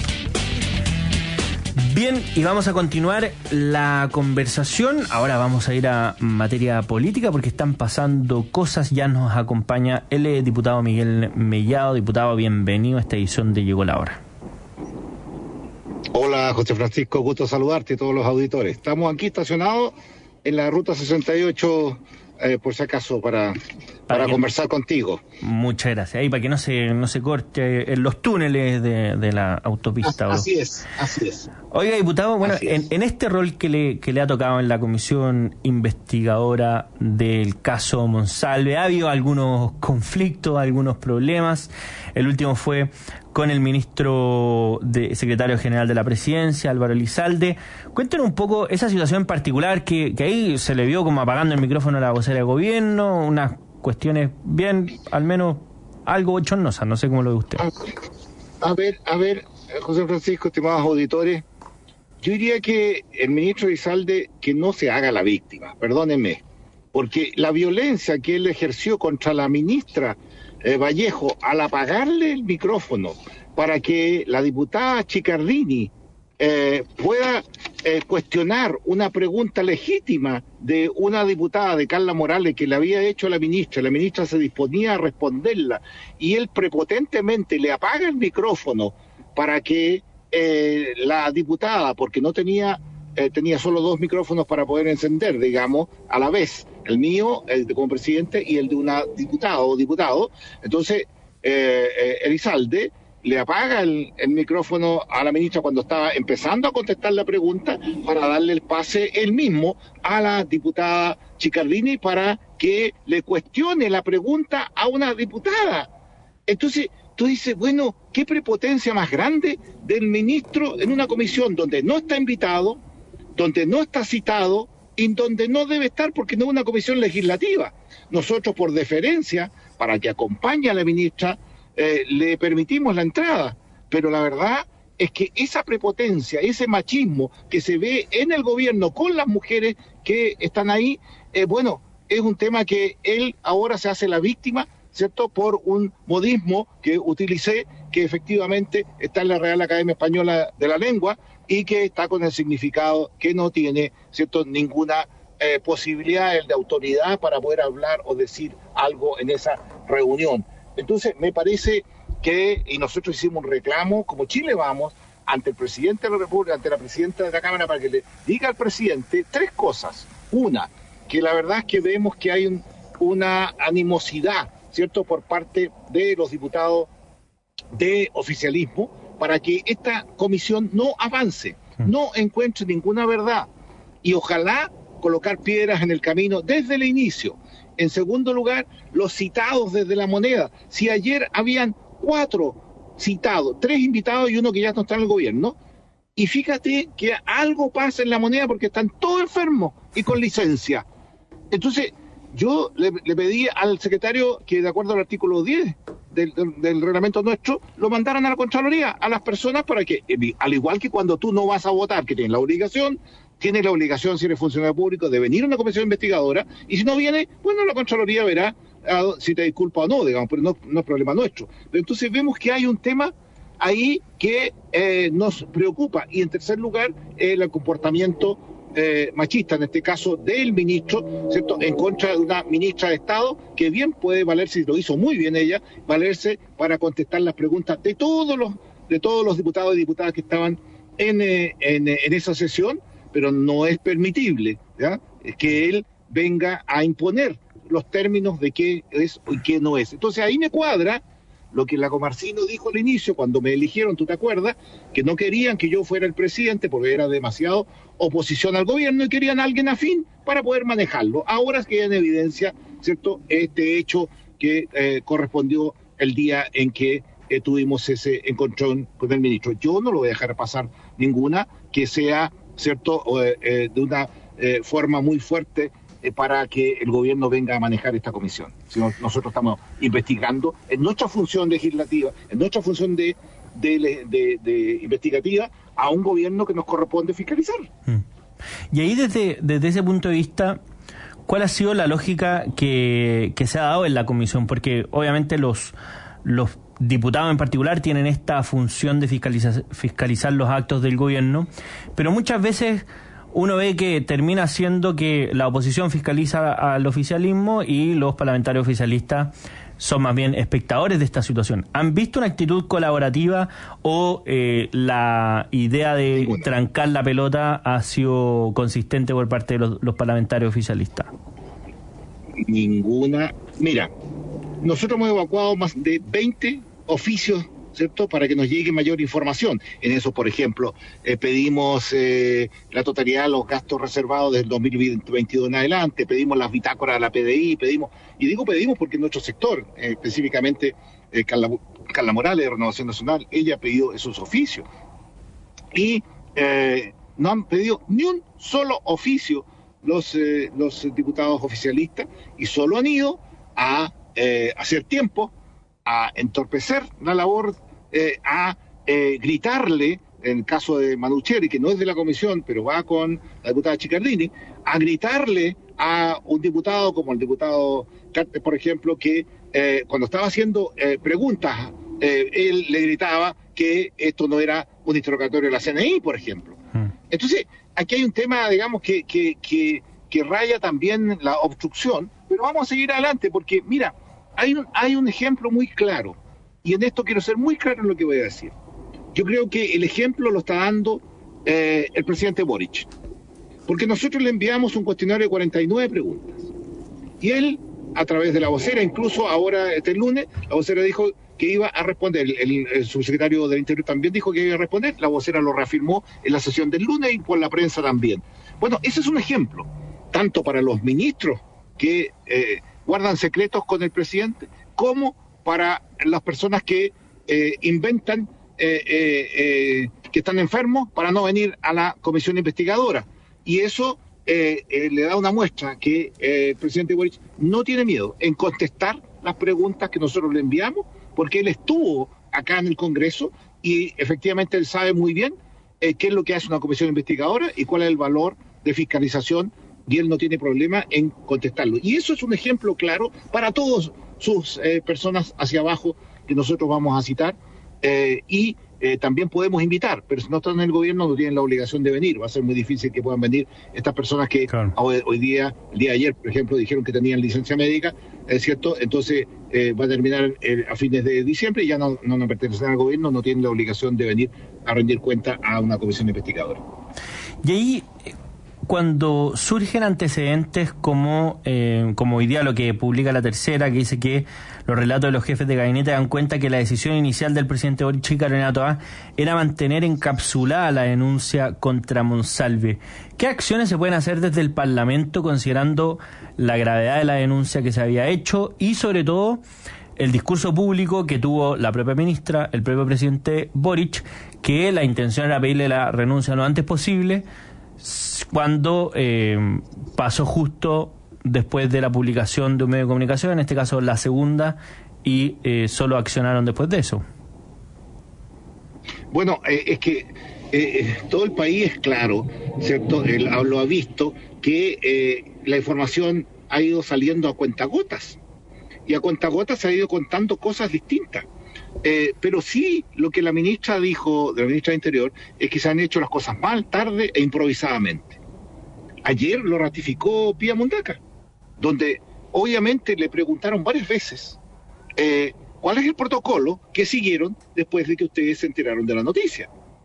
Bien, y vamos a continuar la conversación. Ahora vamos a ir a materia política porque están pasando cosas. Ya nos acompaña el diputado Miguel Mellado. Diputado, bienvenido a esta edición de Llegó la Hora. Hola, José Francisco, gusto saludarte y todos los auditores. Estamos aquí estacionados en la ruta sesenta y ocho, eh, por si acaso, para, para, para que, conversar contigo. Muchas gracias. Ahí para que no se no se corte en los túneles de, de la autopista. Así, así es, así es. Oiga, diputado, bueno, en, en este rol que le, que le ha tocado en la comisión investigadora del caso Monsalve, ha habido algunos conflictos, algunos problemas. El último fue con el ministro de secretario general de la presidencia, Álvaro Elizalde. Cuéntenos un poco esa situación en particular, que, que ahí se le vio como apagando el micrófono a la vocera de gobierno, unas cuestiones bien, al menos algo bochornosas, no sé cómo lo ve usted. A ver, a ver, José Francisco, estimados auditores, yo diría que el ministro Elizalde que no se haga la víctima, perdónenme, porque la violencia que él ejerció contra la ministra eh, Vallejo al apagarle el micrófono para que la diputada Chiccardini eh, pueda eh, cuestionar una pregunta legítima de una diputada, de Carla Morales, que le había hecho a la ministra, la ministra se disponía a responderla, y él prepotentemente le apaga el micrófono para que eh, la diputada, porque no tenía, eh, tenía solo dos micrófonos para poder encender, digamos, a la vez, el mío, el de como presidente, y el de una diputada o diputado, entonces eh, eh, Elizalde le apaga el, el micrófono a la ministra cuando estaba empezando a contestar la pregunta para darle el pase él mismo a la diputada Chiccardini para que le cuestione la pregunta a una diputada. Entonces, tú dices, bueno, ¿qué prepotencia más grande del ministro en una comisión donde no está invitado, donde no está citado y donde no debe estar porque no es una comisión legislativa? Nosotros, por deferencia, para que acompañe a la ministra, Eh, le permitimos la entrada, pero la verdad es que esa prepotencia, ese machismo que se ve en el gobierno con las mujeres que están ahí, eh, bueno, es un tema que él ahora se hace la víctima, ¿cierto?, por un modismo que utilicé, que efectivamente está en la Real Academia Española de la Lengua y que está con el significado que no tiene, ¿cierto?, ninguna eh, posibilidad de autoridad para poder hablar o decir algo en esa reunión. Entonces, me parece que, y nosotros hicimos un reclamo, como Chile Vamos, ante el presidente de la República, ante la presidenta de la Cámara, para que le diga al presidente tres cosas. Una, que la verdad es que vemos que hay un, una animosidad, ¿cierto?, por parte de los diputados de oficialismo, para que esta comisión no avance, no encuentre ninguna verdad, y ojalá colocar piedras en el camino desde el inicio. En segundo lugar, los citados desde La Moneda. Si ayer habían cuatro citados, tres invitados y uno que ya no está en el gobierno, y fíjate que algo pasa en La Moneda porque están todos enfermos y con licencia. Entonces, yo le, le pedí al secretario que, de acuerdo al artículo diez del, del, del reglamento nuestro, lo mandaran a la Contraloría, a las personas, para que, al igual que cuando tú no vas a votar, que tienes la obligación, tiene la obligación, si eres funcionario público, de venir a una comisión investigadora, y si no viene, bueno, la Contraloría verá uh, si te disculpa o no, digamos, pero no, no es problema nuestro. Pero entonces vemos que hay un tema ahí que eh, nos preocupa, y en tercer lugar, eh, el comportamiento eh, machista, en este caso del ministro, ¿cierto?, en contra de una ministra de Estado, que bien puede valerse, y lo hizo muy bien ella, valerse para contestar las preguntas de todos los, de todos los diputados y diputadas que estaban en, eh, en, en esa sesión, pero no es permitible, ¿ya?, que él venga a imponer los términos de qué es y qué no es. Entonces ahí me cuadra lo que la Comarcino dijo al inicio, cuando me eligieron, tú te acuerdas, que no querían que yo fuera el presidente porque era demasiado oposición al gobierno y querían a alguien afín para poder manejarlo. Ahora queda en evidencia, ¿cierto?, este hecho que eh, correspondió el día en que eh, tuvimos ese encontrón con el ministro. Yo no lo voy a dejar pasar ninguna que sea, ¿cierto?, eh, eh, de una eh, forma muy fuerte eh, para que el gobierno venga a manejar esta comisión. Si no, nosotros estamos investigando en nuestra función legislativa, en nuestra función de, de, de, de investigativa, a un gobierno que nos corresponde fiscalizar. Y ahí desde, desde ese punto de vista, ¿cuál ha sido la lógica que, que se ha dado en la comisión? Porque obviamente los, los diputados en particular tienen esta función de fiscalizar, fiscalizar los actos del gobierno, pero muchas veces uno ve que termina siendo que la oposición fiscaliza al oficialismo y los parlamentarios oficialistas son más bien espectadores de esta situación. ¿Han visto una actitud colaborativa o eh, la idea de Ninguna. trancar la pelota ha sido consistente por parte de los, los parlamentarios oficialistas? Ninguna. Mira, nosotros hemos evacuado más de veinte oficios, ¿cierto?, para que nos llegue mayor información. En eso, por ejemplo, eh, pedimos eh, la totalidad de los gastos reservados desde el dos mil veintidós en adelante, pedimos las bitácoras de la P D I, pedimos, y digo pedimos porque en nuestro sector, eh, específicamente eh, Carla, Carla Morales de Renovación Nacional, ella ha pedido esos oficios. Y eh, no han pedido ni un solo oficio los, eh, los diputados oficialistas, y solo han ido a eh, hacer tiempo, a entorpecer la labor, eh, a eh, gritarle, en el caso de Manucheri, que no es de la comisión, pero va con la diputada Chicardini, a gritarle a un diputado como el diputado Cartes, por ejemplo, que eh, cuando estaba haciendo eh, preguntas, eh, él le gritaba que esto no era un interrogatorio de la C N I, por ejemplo. Entonces, aquí hay un tema, digamos, que, que, que, que raya también la obstrucción, pero vamos a seguir adelante, porque, mira, hay un, hay un ejemplo muy claro, y en esto quiero ser muy claro en lo que voy a decir. Yo creo que el ejemplo lo está dando eh, el presidente Boric, porque nosotros le enviamos un cuestionario de cuarenta y nueve preguntas, y él, a través de la vocera, incluso ahora este lunes, la vocera dijo que iba a responder, el, el, el subsecretario del Interior también dijo que iba a responder, la vocera lo reafirmó en la sesión del lunes y por la prensa también. Bueno, ese es un ejemplo, tanto para los ministros que eh, guardan secretos con el presidente, como para las personas que eh, inventan eh, eh, eh, que están enfermos para no venir a la comisión investigadora. Y eso eh, eh, le da una muestra que eh, el presidente Boric no tiene miedo en contestar las preguntas que nosotros le enviamos, porque él estuvo acá en el Congreso y efectivamente él sabe muy bien eh, qué es lo que hace una comisión investigadora y cuál es el valor de fiscalización, y él no tiene problema en contestarlo. Y eso es un ejemplo claro para todas sus eh, personas hacia abajo que nosotros vamos a citar, eh, y eh, también podemos invitar, pero si no están en el gobierno no tienen la obligación de venir. Va a ser muy difícil que puedan venir estas personas que claro. hoy, hoy día, el día de ayer, por ejemplo, dijeron que tenían licencia médica, es cierto, entonces eh, va a terminar eh, a fines de diciembre y ya no, no, no pertenecen al gobierno, no tienen la obligación de venir a rendir cuenta a una comisión investigadora. Y ahí, cuando surgen antecedentes como, eh, como hoy día lo que publica La Tercera, que dice que los relatos de los jefes de gabinete dan cuenta que la decisión inicial del presidente Boric y Carolina Toá era mantener encapsulada la denuncia contra Monsalve. ¿Qué acciones se pueden hacer desde el Parlamento considerando la gravedad de la denuncia que se había hecho y sobre todo el discurso público que tuvo la propia ministra, el propio presidente Boric, que la intención era pedirle la renuncia lo antes posible, cuando eh, pasó justo después de la publicación de un medio de comunicación, en este caso la segunda, y eh, solo accionaron después de eso? Bueno, eh, es que eh, todo el país es claro, ¿cierto? Él lo ha visto, que eh, la información ha ido saliendo a cuentagotas, y a cuentagotas se ha ido contando cosas distintas. Eh, pero sí, lo que la ministra dijo, de la ministra de Interior, es que se han hecho las cosas mal, tarde e improvisadamente. Ayer lo ratificó Pía Mundaca, donde obviamente le preguntaron varias veces eh, cuál es el protocolo que siguieron después de que ustedes se enteraron de la noticia.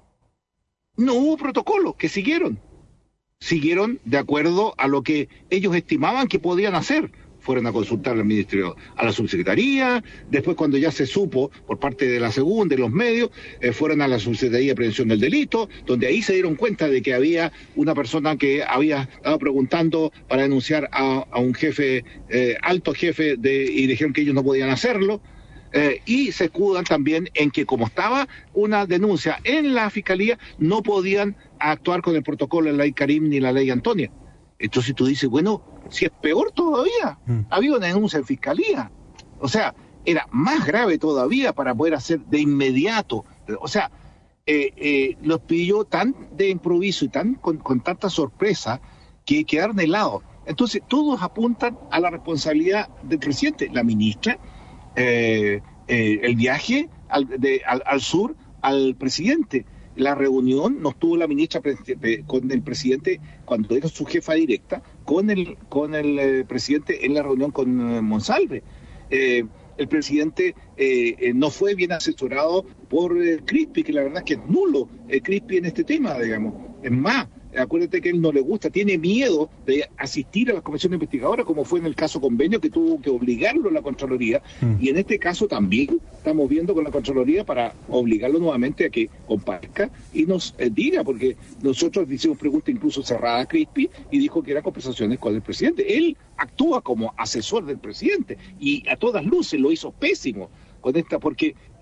No hubo protocolo que siguieron. Siguieron de acuerdo a lo que ellos estimaban que podían hacer. Fueron a consultar al ministerio, a la subsecretaría, después cuando ya se supo por parte de la segunda, de los medios, eh, fueron a la subsecretaría de prevención del delito, donde ahí se dieron cuenta de que había una persona que había estado preguntando para denunciar a, a un jefe, eh, alto jefe, de, y dijeron que ellos no podían hacerlo, eh, y se escudan también en que como estaba una denuncia en la fiscalía, no podían actuar con el protocolo de la ley Karim ni la ley Antonia. Entonces tú dices, bueno, si es peor todavía, mm. había una denuncia en fiscalía. O sea, era más grave todavía para poder hacer de inmediato. O sea, eh, eh, los pilló tan de improviso y tan con, con tanta sorpresa que quedaron helados. Entonces todos apuntan a la responsabilidad del presidente, la ministra, eh, eh, el viaje al, de, al, al sur al presidente. La reunión nos tuvo la ministra con el presidente cuando era su jefa directa, con el con el eh, presidente en la reunión con eh, Monsalve. Eh, el presidente eh, eh, no fue bien asesorado por eh, Crispi, que la verdad es que es nulo eh, Crispi en este tema, digamos. Es más, acuérdate que él no le gusta, tiene miedo de asistir a la comisión investigadora, como fue en el caso Convenio, que tuvo que obligarlo a la Contraloría, mm. y en este caso también estamos viendo con la Contraloría para obligarlo nuevamente a que comparezca y nos eh, diga, porque nosotros hicimos pregunta incluso cerrada a Crispi y dijo que eran conversaciones con el presidente. Él actúa como asesor del presidente y a todas luces lo hizo pésimo con esta, porque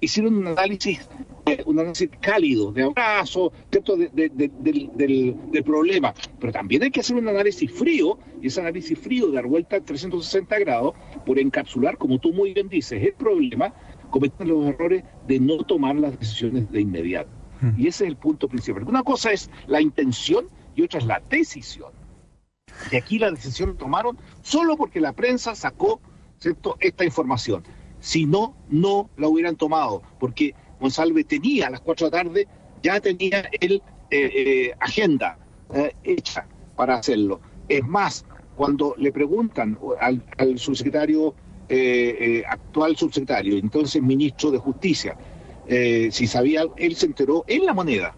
hicieron un análisis, eh, un análisis cálido, de abrazo, ¿cierto? De, de, de, del, del, del problema. Pero también hay que hacer un análisis frío, y ese análisis frío de dar vuelta a trescientos sesenta grados, por encapsular, como tú muy bien dices, el problema, cometen los errores de no tomar las decisiones de inmediato. Mm. Y ese es el punto principal. Una cosa es la intención y otra es la decisión. Y aquí la decisión la tomaron solo porque la prensa sacó, ¿cierto?, esta información. Si no, no la hubieran tomado, porque Monsalve tenía a las cuatro de la tarde, ya tenía el eh, eh, agenda eh, hecha para hacerlo. Es más, cuando le preguntan al, al subsecretario, eh, eh, actual subsecretario, entonces ministro de Justicia, eh, si sabía, él se enteró en La Moneda,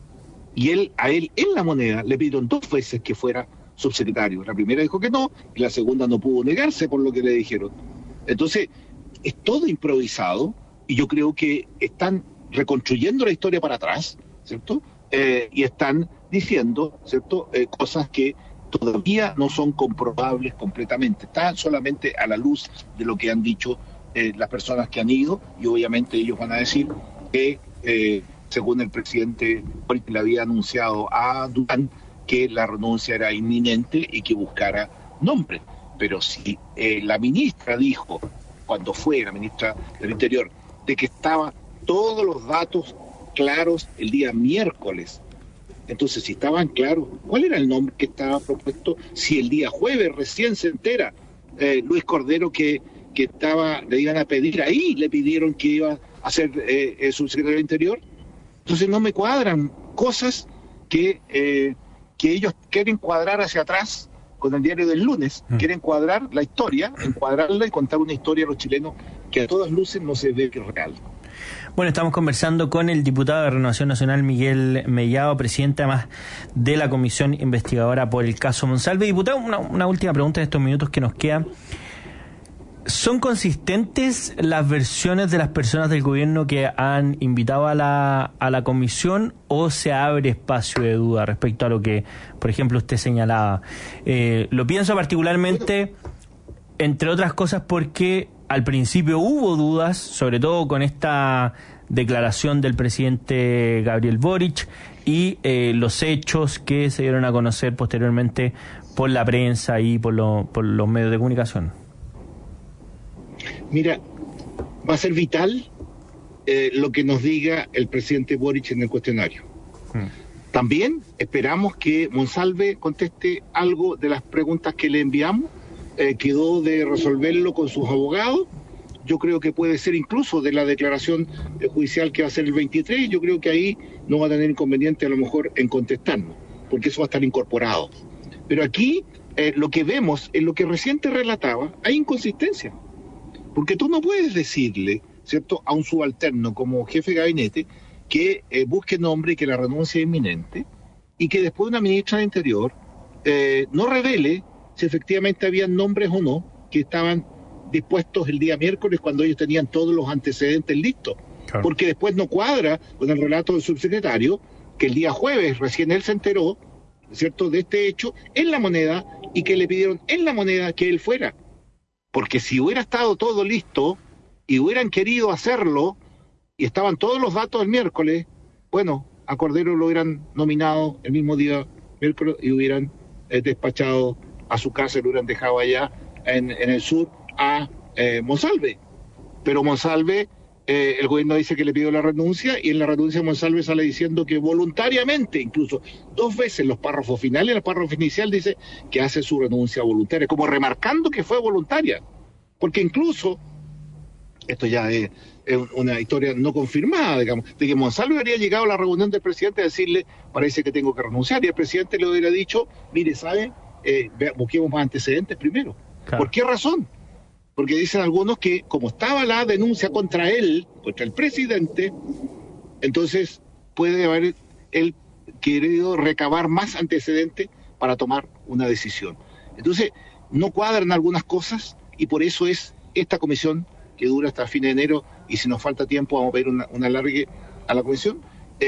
y él a él en La Moneda le pidieron dos veces que fuera subsecretario. La primera dijo que no, y la segunda no pudo negarse por lo que le dijeron. Entonces, es todo improvisado, y yo creo que están reconstruyendo la historia para atrás, ¿cierto? Eh, y están diciendo, ¿cierto?, eh, cosas que todavía no son comprobables completamente, están solamente a la luz de lo que han dicho eh, las personas que han ido, y obviamente ellos van a decir que, eh, según el presidente le había anunciado a Durán, que la renuncia era inminente y que buscara nombre. Pero si eh, la ministra dijo, cuando fue la ministra del Interior, de que estaban todos los datos claros el día miércoles, entonces si estaban claros, ¿cuál era el nombre que estaba propuesto? Si el día jueves recién se entera eh, Luis Cordero que, que estaba, le iban a pedir ahí, le pidieron que iba a ser eh, el subsecretario del Interior. Entonces no me cuadran cosas que, eh, que ellos quieren cuadrar hacia atrás con el diario del lunes, mm. quieren cuadrar la historia, encuadrarla y contar una historia a los chilenos que a todas luces no se ve que es real. Bueno, estamos conversando con el diputado de Renovación Nacional, Miguel Mellado, presidente además de la comisión investigadora por el caso Monsalve. Diputado, una, una última pregunta en estos minutos que nos quedan. ¿Son consistentes las versiones de las personas del gobierno que han invitado a la, a la comisión, o se abre espacio de duda respecto a lo que, por ejemplo, usted señalaba? Eh, lo pienso particularmente, entre otras cosas, porque al principio hubo dudas, sobre todo con esta declaración del presidente Gabriel Boric y eh, los hechos que se dieron a conocer posteriormente por la prensa y por, lo, por los medios de comunicación. Mira, va a ser vital eh, lo que nos diga el presidente Boric en el cuestionario. Hmm. También esperamos que Monsalve conteste algo de las preguntas que le enviamos. Eh, quedó de resolverlo con sus abogados. Yo creo que puede ser incluso de la declaración judicial que va a ser el veintitrés. Yo creo que ahí no va a tener inconveniente a lo mejor en contestarnos, porque eso va a estar incorporado. Pero aquí eh, lo que vemos, en lo que recién te relataba, hay inconsistencia. Porque tú no puedes decirle, ¿cierto?, a un subalterno como jefe de gabinete que eh, busque nombre y que la renuncia es inminente, y que después una ministra de Interior eh, no revele si efectivamente habían nombres o no que estaban dispuestos el día miércoles cuando ellos tenían todos los antecedentes listos. Claro. Porque después no cuadra con el relato del subsecretario que el día jueves recién él se enteró, ¿cierto?, de este hecho en La Moneda, y que le pidieron en La Moneda que él fuera. Porque si hubiera estado todo listo y hubieran querido hacerlo y estaban todos los datos el miércoles, bueno, a Cordero lo hubieran nominado el mismo día miércoles y hubieran eh, despachado a su casa, lo hubieran dejado allá en, en el sur a eh, Monsalve. Pero Monsalve, eh, el gobierno dice que le pidió la renuncia, y en la renuncia Monsalve sale diciendo que voluntariamente, incluso dos veces en los párrafos finales, en el párrafo inicial dice que hace su renuncia voluntaria, como remarcando que fue voluntaria. Porque incluso, esto ya es, es una historia no confirmada, digamos, de que Monsalve habría llegado a la reunión del presidente a decirle, parece que tengo que renunciar, y el presidente le hubiera dicho, mire, ¿sabe? Eh, busquemos más antecedentes primero. Claro. ¿Por qué razón? Porque dicen algunos que como estaba la denuncia contra él, contra el presidente, entonces puede haber él querido recabar más antecedentes para tomar una decisión. Entonces no cuadran algunas cosas, y por eso es esta comisión que dura hasta fin de enero, y si nos falta tiempo vamos a pedir una, una alargue a la comisión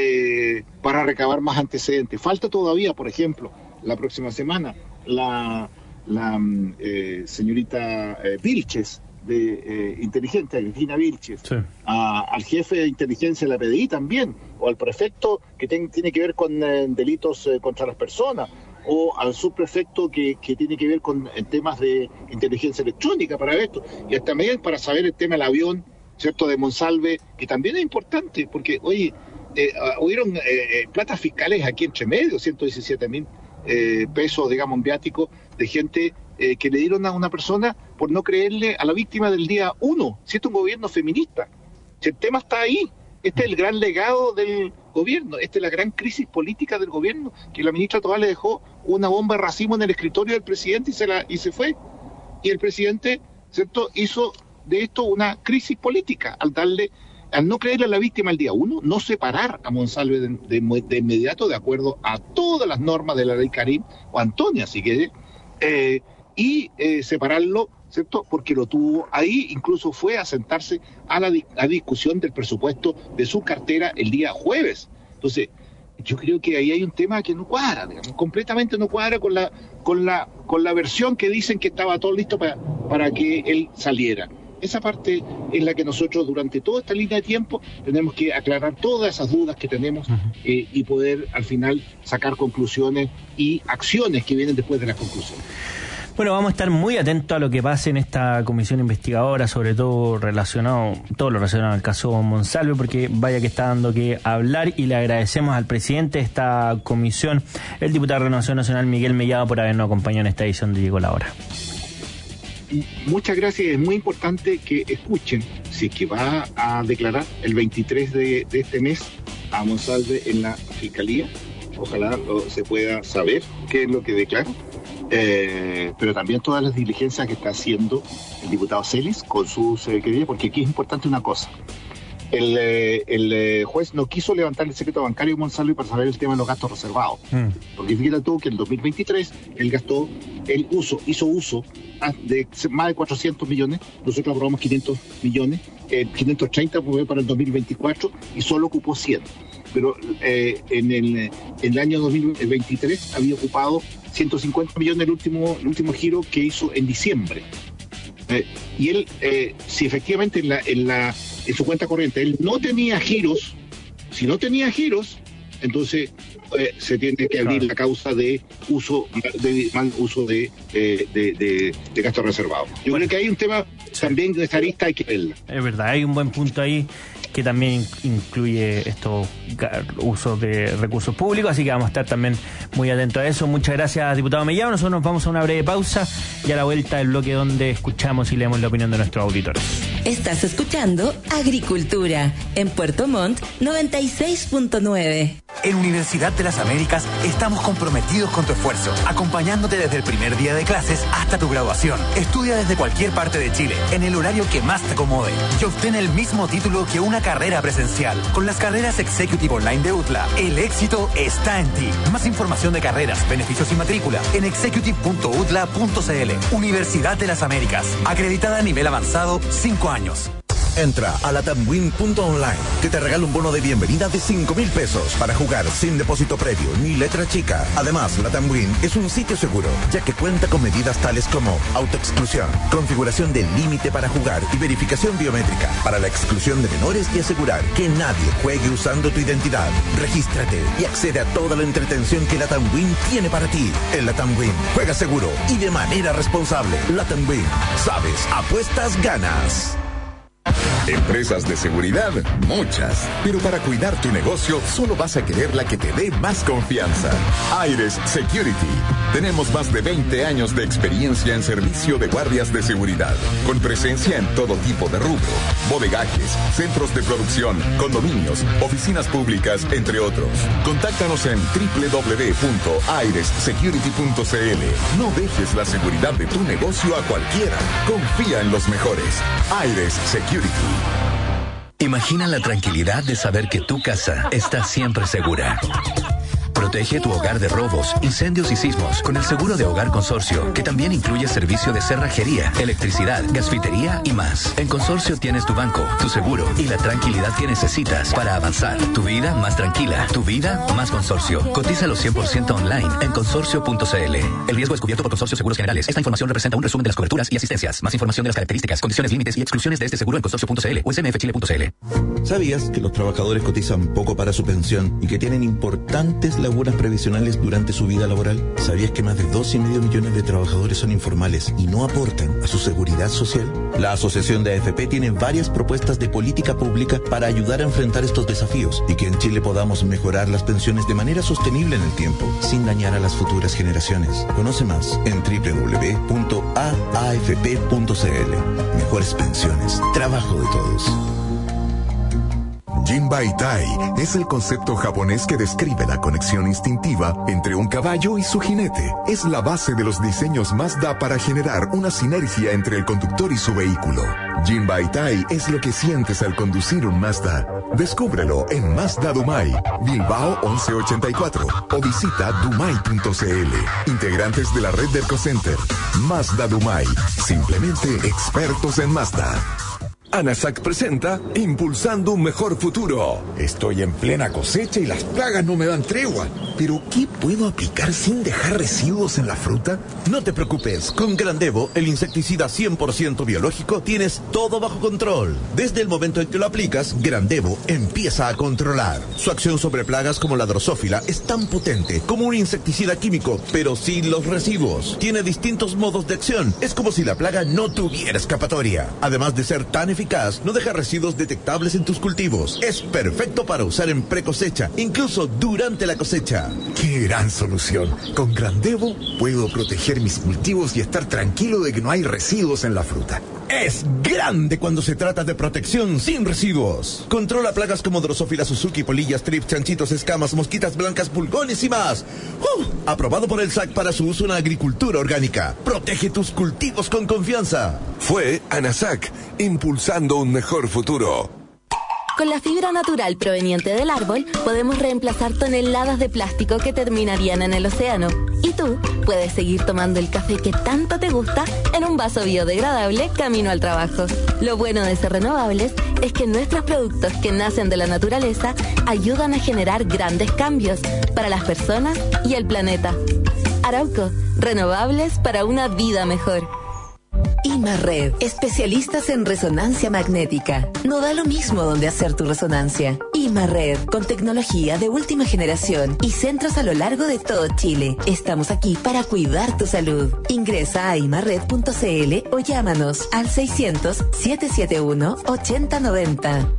eh, para recabar más antecedentes. Falta todavía, por ejemplo, la próxima semana la, la eh, señorita eh, Vilches de eh, inteligencia, Cristina Vilches, sí. a, al jefe de inteligencia de la P D I también, o al prefecto que ten, tiene que ver con eh, delitos eh, contra las personas, o al subprefecto que, que tiene que ver con eh, temas de inteligencia electrónica para esto, y hasta también para saber el tema del avión, ¿cierto?, de Monsalve, que también es importante, porque, oye, eh, hubieron eh, platas fiscales aquí entre medio, ciento diecisiete mil eh, pesos, digamos, viáticos, de gente eh, que le dieron a una persona por no creerle a la víctima del día uno, si este es un gobierno feminista. Si el tema está ahí, este es el gran legado del gobierno, esta es la gran crisis política del gobierno, que la ministra Toá le dejó una bomba de racimo en el escritorio del presidente y se, la, y se fue. Y el presidente, ¿cierto?, hizo de esto una crisis política, al darle, al no creerle a la víctima el día uno, no separar a Monsalve de, de, de inmediato de acuerdo a todas las normas de la ley Karim, o Antonia, si quiere, eh, y eh, separarlo, ¿cierto?, porque lo tuvo ahí, incluso fue a sentarse a la, a discusión del presupuesto de su cartera el día jueves. Entonces, yo creo que ahí hay un tema que no cuadra, digamos, completamente no cuadra con la con la con la versión que dicen que estaba todo listo para, para que él saliera. Esa parte es la que nosotros durante toda esta línea de tiempo tenemos que aclarar todas esas dudas que tenemos eh, y poder al final sacar conclusiones y acciones que vienen después de las conclusiones. Bueno, vamos a estar muy atentos a lo que pase en esta comisión investigadora, sobre todo relacionado, todo lo relacionado al caso Monsalve, porque vaya que está dando que hablar, y le agradecemos al presidente de esta comisión, el diputado de Renovación Nacional, Miguel Mellado, por habernos acompañado en esta edición de Llegó la Hora. Muchas gracias, es muy importante que escuchen, si es que va a declarar el veintitrés de, de este mes a Monsalve en la Fiscalía, ojalá lo, se pueda saber qué es lo que declara. Eh, pero también todas las diligencias que está haciendo el diputado Celis con sus queridas, porque aquí es importante una cosa. El, eh, el eh, juez no quiso levantar el secreto bancario de Monsalve para saber el tema de los gastos reservados. Mm. Porque fíjate tú que en el dos mil veintitrés él gastó, él uso, hizo uso de más de cuatrocientos millones, nosotros aprobamos quinientos millones, eh, quinientos treinta para el dos mil veinticuatro y solo ocupó cien. Pero eh, en, el, en el año dos mil veintitrés había ocupado ciento cincuenta millones el último, el último giro que hizo en diciembre. Eh, y él, eh, si efectivamente en, la, en, la, en su cuenta corriente él no tenía giros, si no tenía giros, entonces eh, se tiene que abrir claro. la causa de uso de mal uso de, eh, de, de, de gastos reservados. Yo bueno, creo que hay un tema sí. también de esta lista, hay que verla. Es verdad, hay un buen punto ahí que también incluye estos usos de recursos públicos, así que vamos a estar también muy atentos a eso. Muchas gracias, diputado Mellado. Nosotros nos vamos a una breve pausa y a la vuelta del bloque donde escuchamos y leemos la opinión de nuestros auditores. Estás escuchando Agricultura en Puerto Montt noventa y seis punto nueve. En Universidad de las Américas estamos comprometidos con tu esfuerzo, acompañándote desde el primer día de clases hasta tu graduación. Estudia desde cualquier parte de Chile, en el horario que más te acomode, y obtén el mismo título que una carrera presencial. Con las carreras Executive Online de U T L A, el éxito está en ti. Más información de carreras, beneficios y matrícula en executive punto u t l a punto c l. Universidad de las Américas, acreditada a nivel avanzado, cinco años. Entra a latamwin punto online, que te regala un bono de bienvenida de cinco mil pesos para jugar sin depósito previo ni letra chica. Además, Latamwin es un sitio seguro, ya que cuenta con medidas tales como autoexclusión, configuración del límite para jugar y verificación biométrica para la exclusión de menores y asegurar que nadie juegue usando tu identidad. Regístrate y accede a toda la entretención que Latamwin tiene para ti. En Latamwin, juega seguro y de manera responsable. Latamwin, sabes, apuestas, ganas. Empresas de seguridad, muchas. Pero para cuidar tu negocio, solo vas a querer la que te dé más confianza. Aires Security. Tenemos más de veinte años de experiencia en servicio de guardias de seguridad, con presencia en todo tipo de rubro, bodegajes, centros de producción, condominios, oficinas públicas, entre otros. Contáctanos en doble u doble u doble u punto aires security punto c l. No dejes la seguridad de tu negocio a cualquiera. Confía en los mejores. Aires Security. Imagina la tranquilidad de saber que tu casa está siempre segura. Protege tu hogar de robos, incendios y sismos con el seguro de hogar Consorcio, que también incluye servicio de cerrajería, electricidad, gasfitería y más. En Consorcio tienes tu banco, tu seguro y la tranquilidad que necesitas para avanzar. Tu vida más tranquila, tu vida más Consorcio. Cotízalo cien por ciento online en consorcio punto c l. El riesgo es cubierto por Consorcio Seguros Generales. Esta información representa un resumen de las coberturas y asistencias. Más información de las características, condiciones, límites y exclusiones de este seguro en consorcio punto c l o s m f chile punto c l. ¿Sabías que los trabajadores cotizan poco para su pensión y que tienen importantes lagunas previsionales durante su vida laboral? ¿Sabías que más de dos y medio millones de trabajadores son informales y no aportan a su seguridad social? La Asociación de A F P tiene varias propuestas de política pública para ayudar a enfrentar estos desafíos y que en Chile podamos mejorar las pensiones de manera sostenible en el tiempo, sin dañar a las futuras generaciones. Conoce más en doble u doble u doble u punto a a f p punto c l. Mejores pensiones, trabajo de todos. Jinbaitai es el concepto japonés que describe la conexión instintiva entre un caballo y su jinete. Es la base de los diseños Mazda para generar una sinergia entre el conductor y su vehículo. Jinbaitai es lo que sientes al conducir un Mazda. Descúbrelo en Mazda Dumai, Bilbao once ochenta y cuatro o visita dumai punto c l. Integrantes de la red de ErcoCenter. Mazda Dumai, simplemente expertos en Mazda. ANASAC presenta Impulsando un Mejor Futuro. Estoy en plena cosecha y las plagas no me dan tregua. ¿Pero qué puedo aplicar sin dejar residuos en la fruta? No te preocupes, con Grandevo, el insecticida cien por ciento biológico, tienes todo bajo control. Desde el momento en que lo aplicas, Grandevo empieza a controlar. Su acción sobre plagas como la drosófila es tan potente como un insecticida químico, pero sin los residuos. Tiene distintos modos de acción. Es como si la plaga no tuviera escapatoria. Además de ser tan eficaz, no deja residuos detectables en tus cultivos. Es perfecto para usar en pre-cosecha, incluso durante la cosecha. ¡Qué gran solución! Con Grandevo puedo proteger mis cultivos y estar tranquilo de que no hay residuos en la fruta. Es grande cuando se trata de protección sin residuos. Controla plagas como Drosophila Suzuki, polillas, trips, chanchitos, escamas, mosquitas blancas, pulgones y más. ¡Uh! Aprobado por el S A C para su uso en agricultura orgánica. Protege tus cultivos con confianza. Fue ANASAC, impulsando un mejor futuro. Con la fibra natural proveniente del árbol, podemos reemplazar toneladas de plástico que terminarían en el océano. Y tú puedes seguir tomando el café que tanto te gusta en un vaso biodegradable camino al trabajo. Lo bueno de ser renovables es que nuestros productos que nacen de la naturaleza ayudan a generar grandes cambios para las personas y el planeta. Arauco, renovables para una vida mejor. Imarred, especialistas en resonancia magnética. No da lo mismo donde hacer tu resonancia. Imarred, con tecnología de última generación y centros a lo largo de todo Chile. Estamos aquí para cuidar tu salud. Ingresa a imarred punto c l o llámanos al seiscientos, setecientos setenta y uno, ochenta noventa.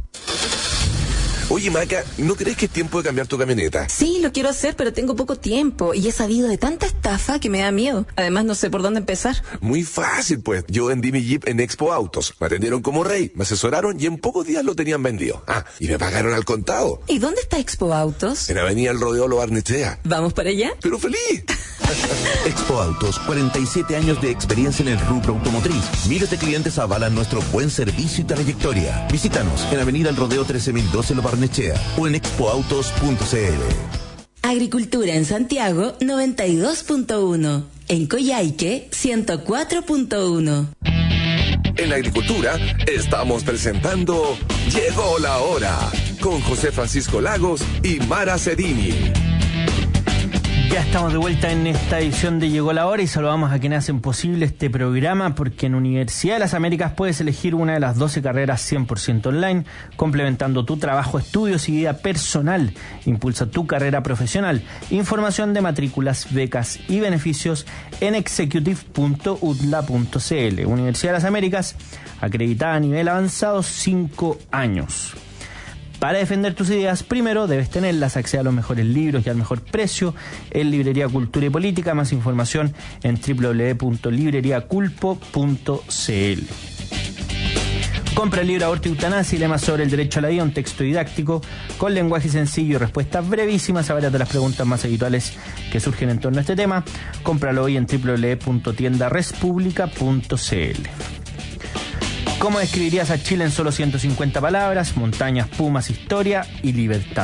Oye, Maca, ¿no crees que es tiempo de cambiar tu camioneta? Sí, lo quiero hacer, pero tengo poco tiempo y he sabido de tanta estafa que me da miedo. Además, no sé por dónde empezar. Muy fácil, pues. Yo vendí mi Jeep en Expo Autos. Me atendieron como rey, me asesoraron y en pocos días lo tenían vendido. Ah, y me pagaron al contado. ¿Y dónde está Expo Autos? En Avenida El Rodeo Lo Barnechea. ¿Vamos para allá? ¡Pero feliz! Expo Autos, cuarenta y siete años de experiencia en el rubro automotriz. Miles de clientes avalan nuestro buen servicio y trayectoria. Visítanos en Avenida El Rodeo trece mil doce Lo Barnechea o en expo autos punto c l. Agricultura en Santiago noventa y dos punto uno. En Coyhaique ciento cuatro punto uno. En la agricultura estamos presentando Llegó la Hora con José Francisco Lagos y Mara Cerini. Ya estamos de vuelta en esta edición de Llegó la Hora y saludamos a quienes hacen posible este programa, porque en Universidad de las Américas puedes elegir una de las doce carreras cien por ciento online, complementando tu trabajo, estudios y vida personal. Impulsa tu carrera profesional. Información de matrículas, becas y beneficios en executive punto u d l a punto c l. Universidad de las Américas, acreditada a nivel avanzado, cinco años. Para defender tus ideas, primero debes tenerlas, acceder a los mejores libros y al mejor precio en Librería Cultura y Política. Más información en doble u doble u doble u punto librería culpo punto c l. Compra el libro Aborto y Eutanasia y lemas sobre el derecho a la vida, un texto didáctico con lenguaje sencillo y respuestas brevísimas a varias de las preguntas más habituales que surgen en torno a este tema. Cómpralo hoy en doble u doble u doble u punto tienda res pública punto c l. ¿Cómo describirías a Chile en solo ciento cincuenta palabras? Montañas, pumas, historia y libertad.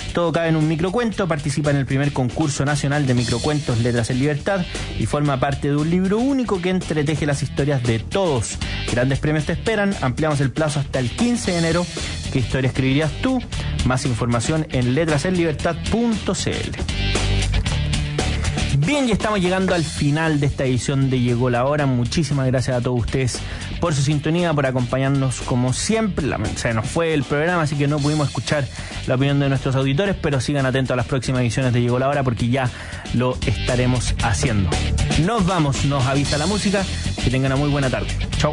Todo cabe en un microcuento, participa en el primer concurso nacional de microcuentos Letras en Libertad y forma parte de un libro único que entreteje las historias de todos. Grandes premios te esperan, ampliamos el plazo hasta el quince de enero. ¿Qué historia escribirías tú? Más información en letras en libertad punto c l. Bien, ya estamos llegando al final de esta edición de Llegó la Hora. Muchísimas gracias a todos ustedes por su sintonía, por acompañarnos como siempre. Se nos fue el programa, así que no pudimos escuchar la opinión de nuestros auditores, pero sigan atentos a las próximas ediciones de Llegó la Hora porque ya lo estaremos haciendo. Nos vamos, nos avisa la música. Que tengan una muy buena tarde. Chau.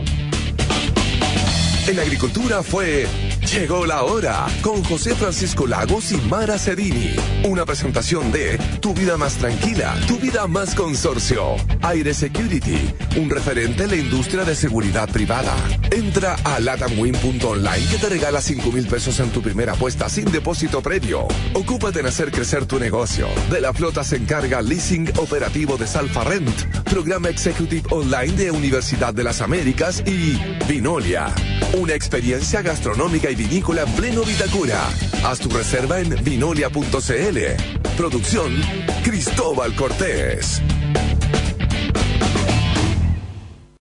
En agricultura fue Llegó la Hora con José Francisco Lagos y Mara Cedini. Una presentación de Tu vida más tranquila, tu vida más consorcio. Aire Security, un referente en la industria de seguridad privada. Entra a latamwin punto online que te regala cinco mil pesos en tu primera apuesta sin depósito previo. Ocúpate en hacer crecer tu negocio. De la flota se encarga Leasing Operativo de Salfa Rent, Programa Executive Online de Universidad de las Américas y Vinolia, una experiencia gastronómica y vinícola en pleno Vitacura. Haz tu reserva en vinolia punto c l. Producción Cristóbal Cortés.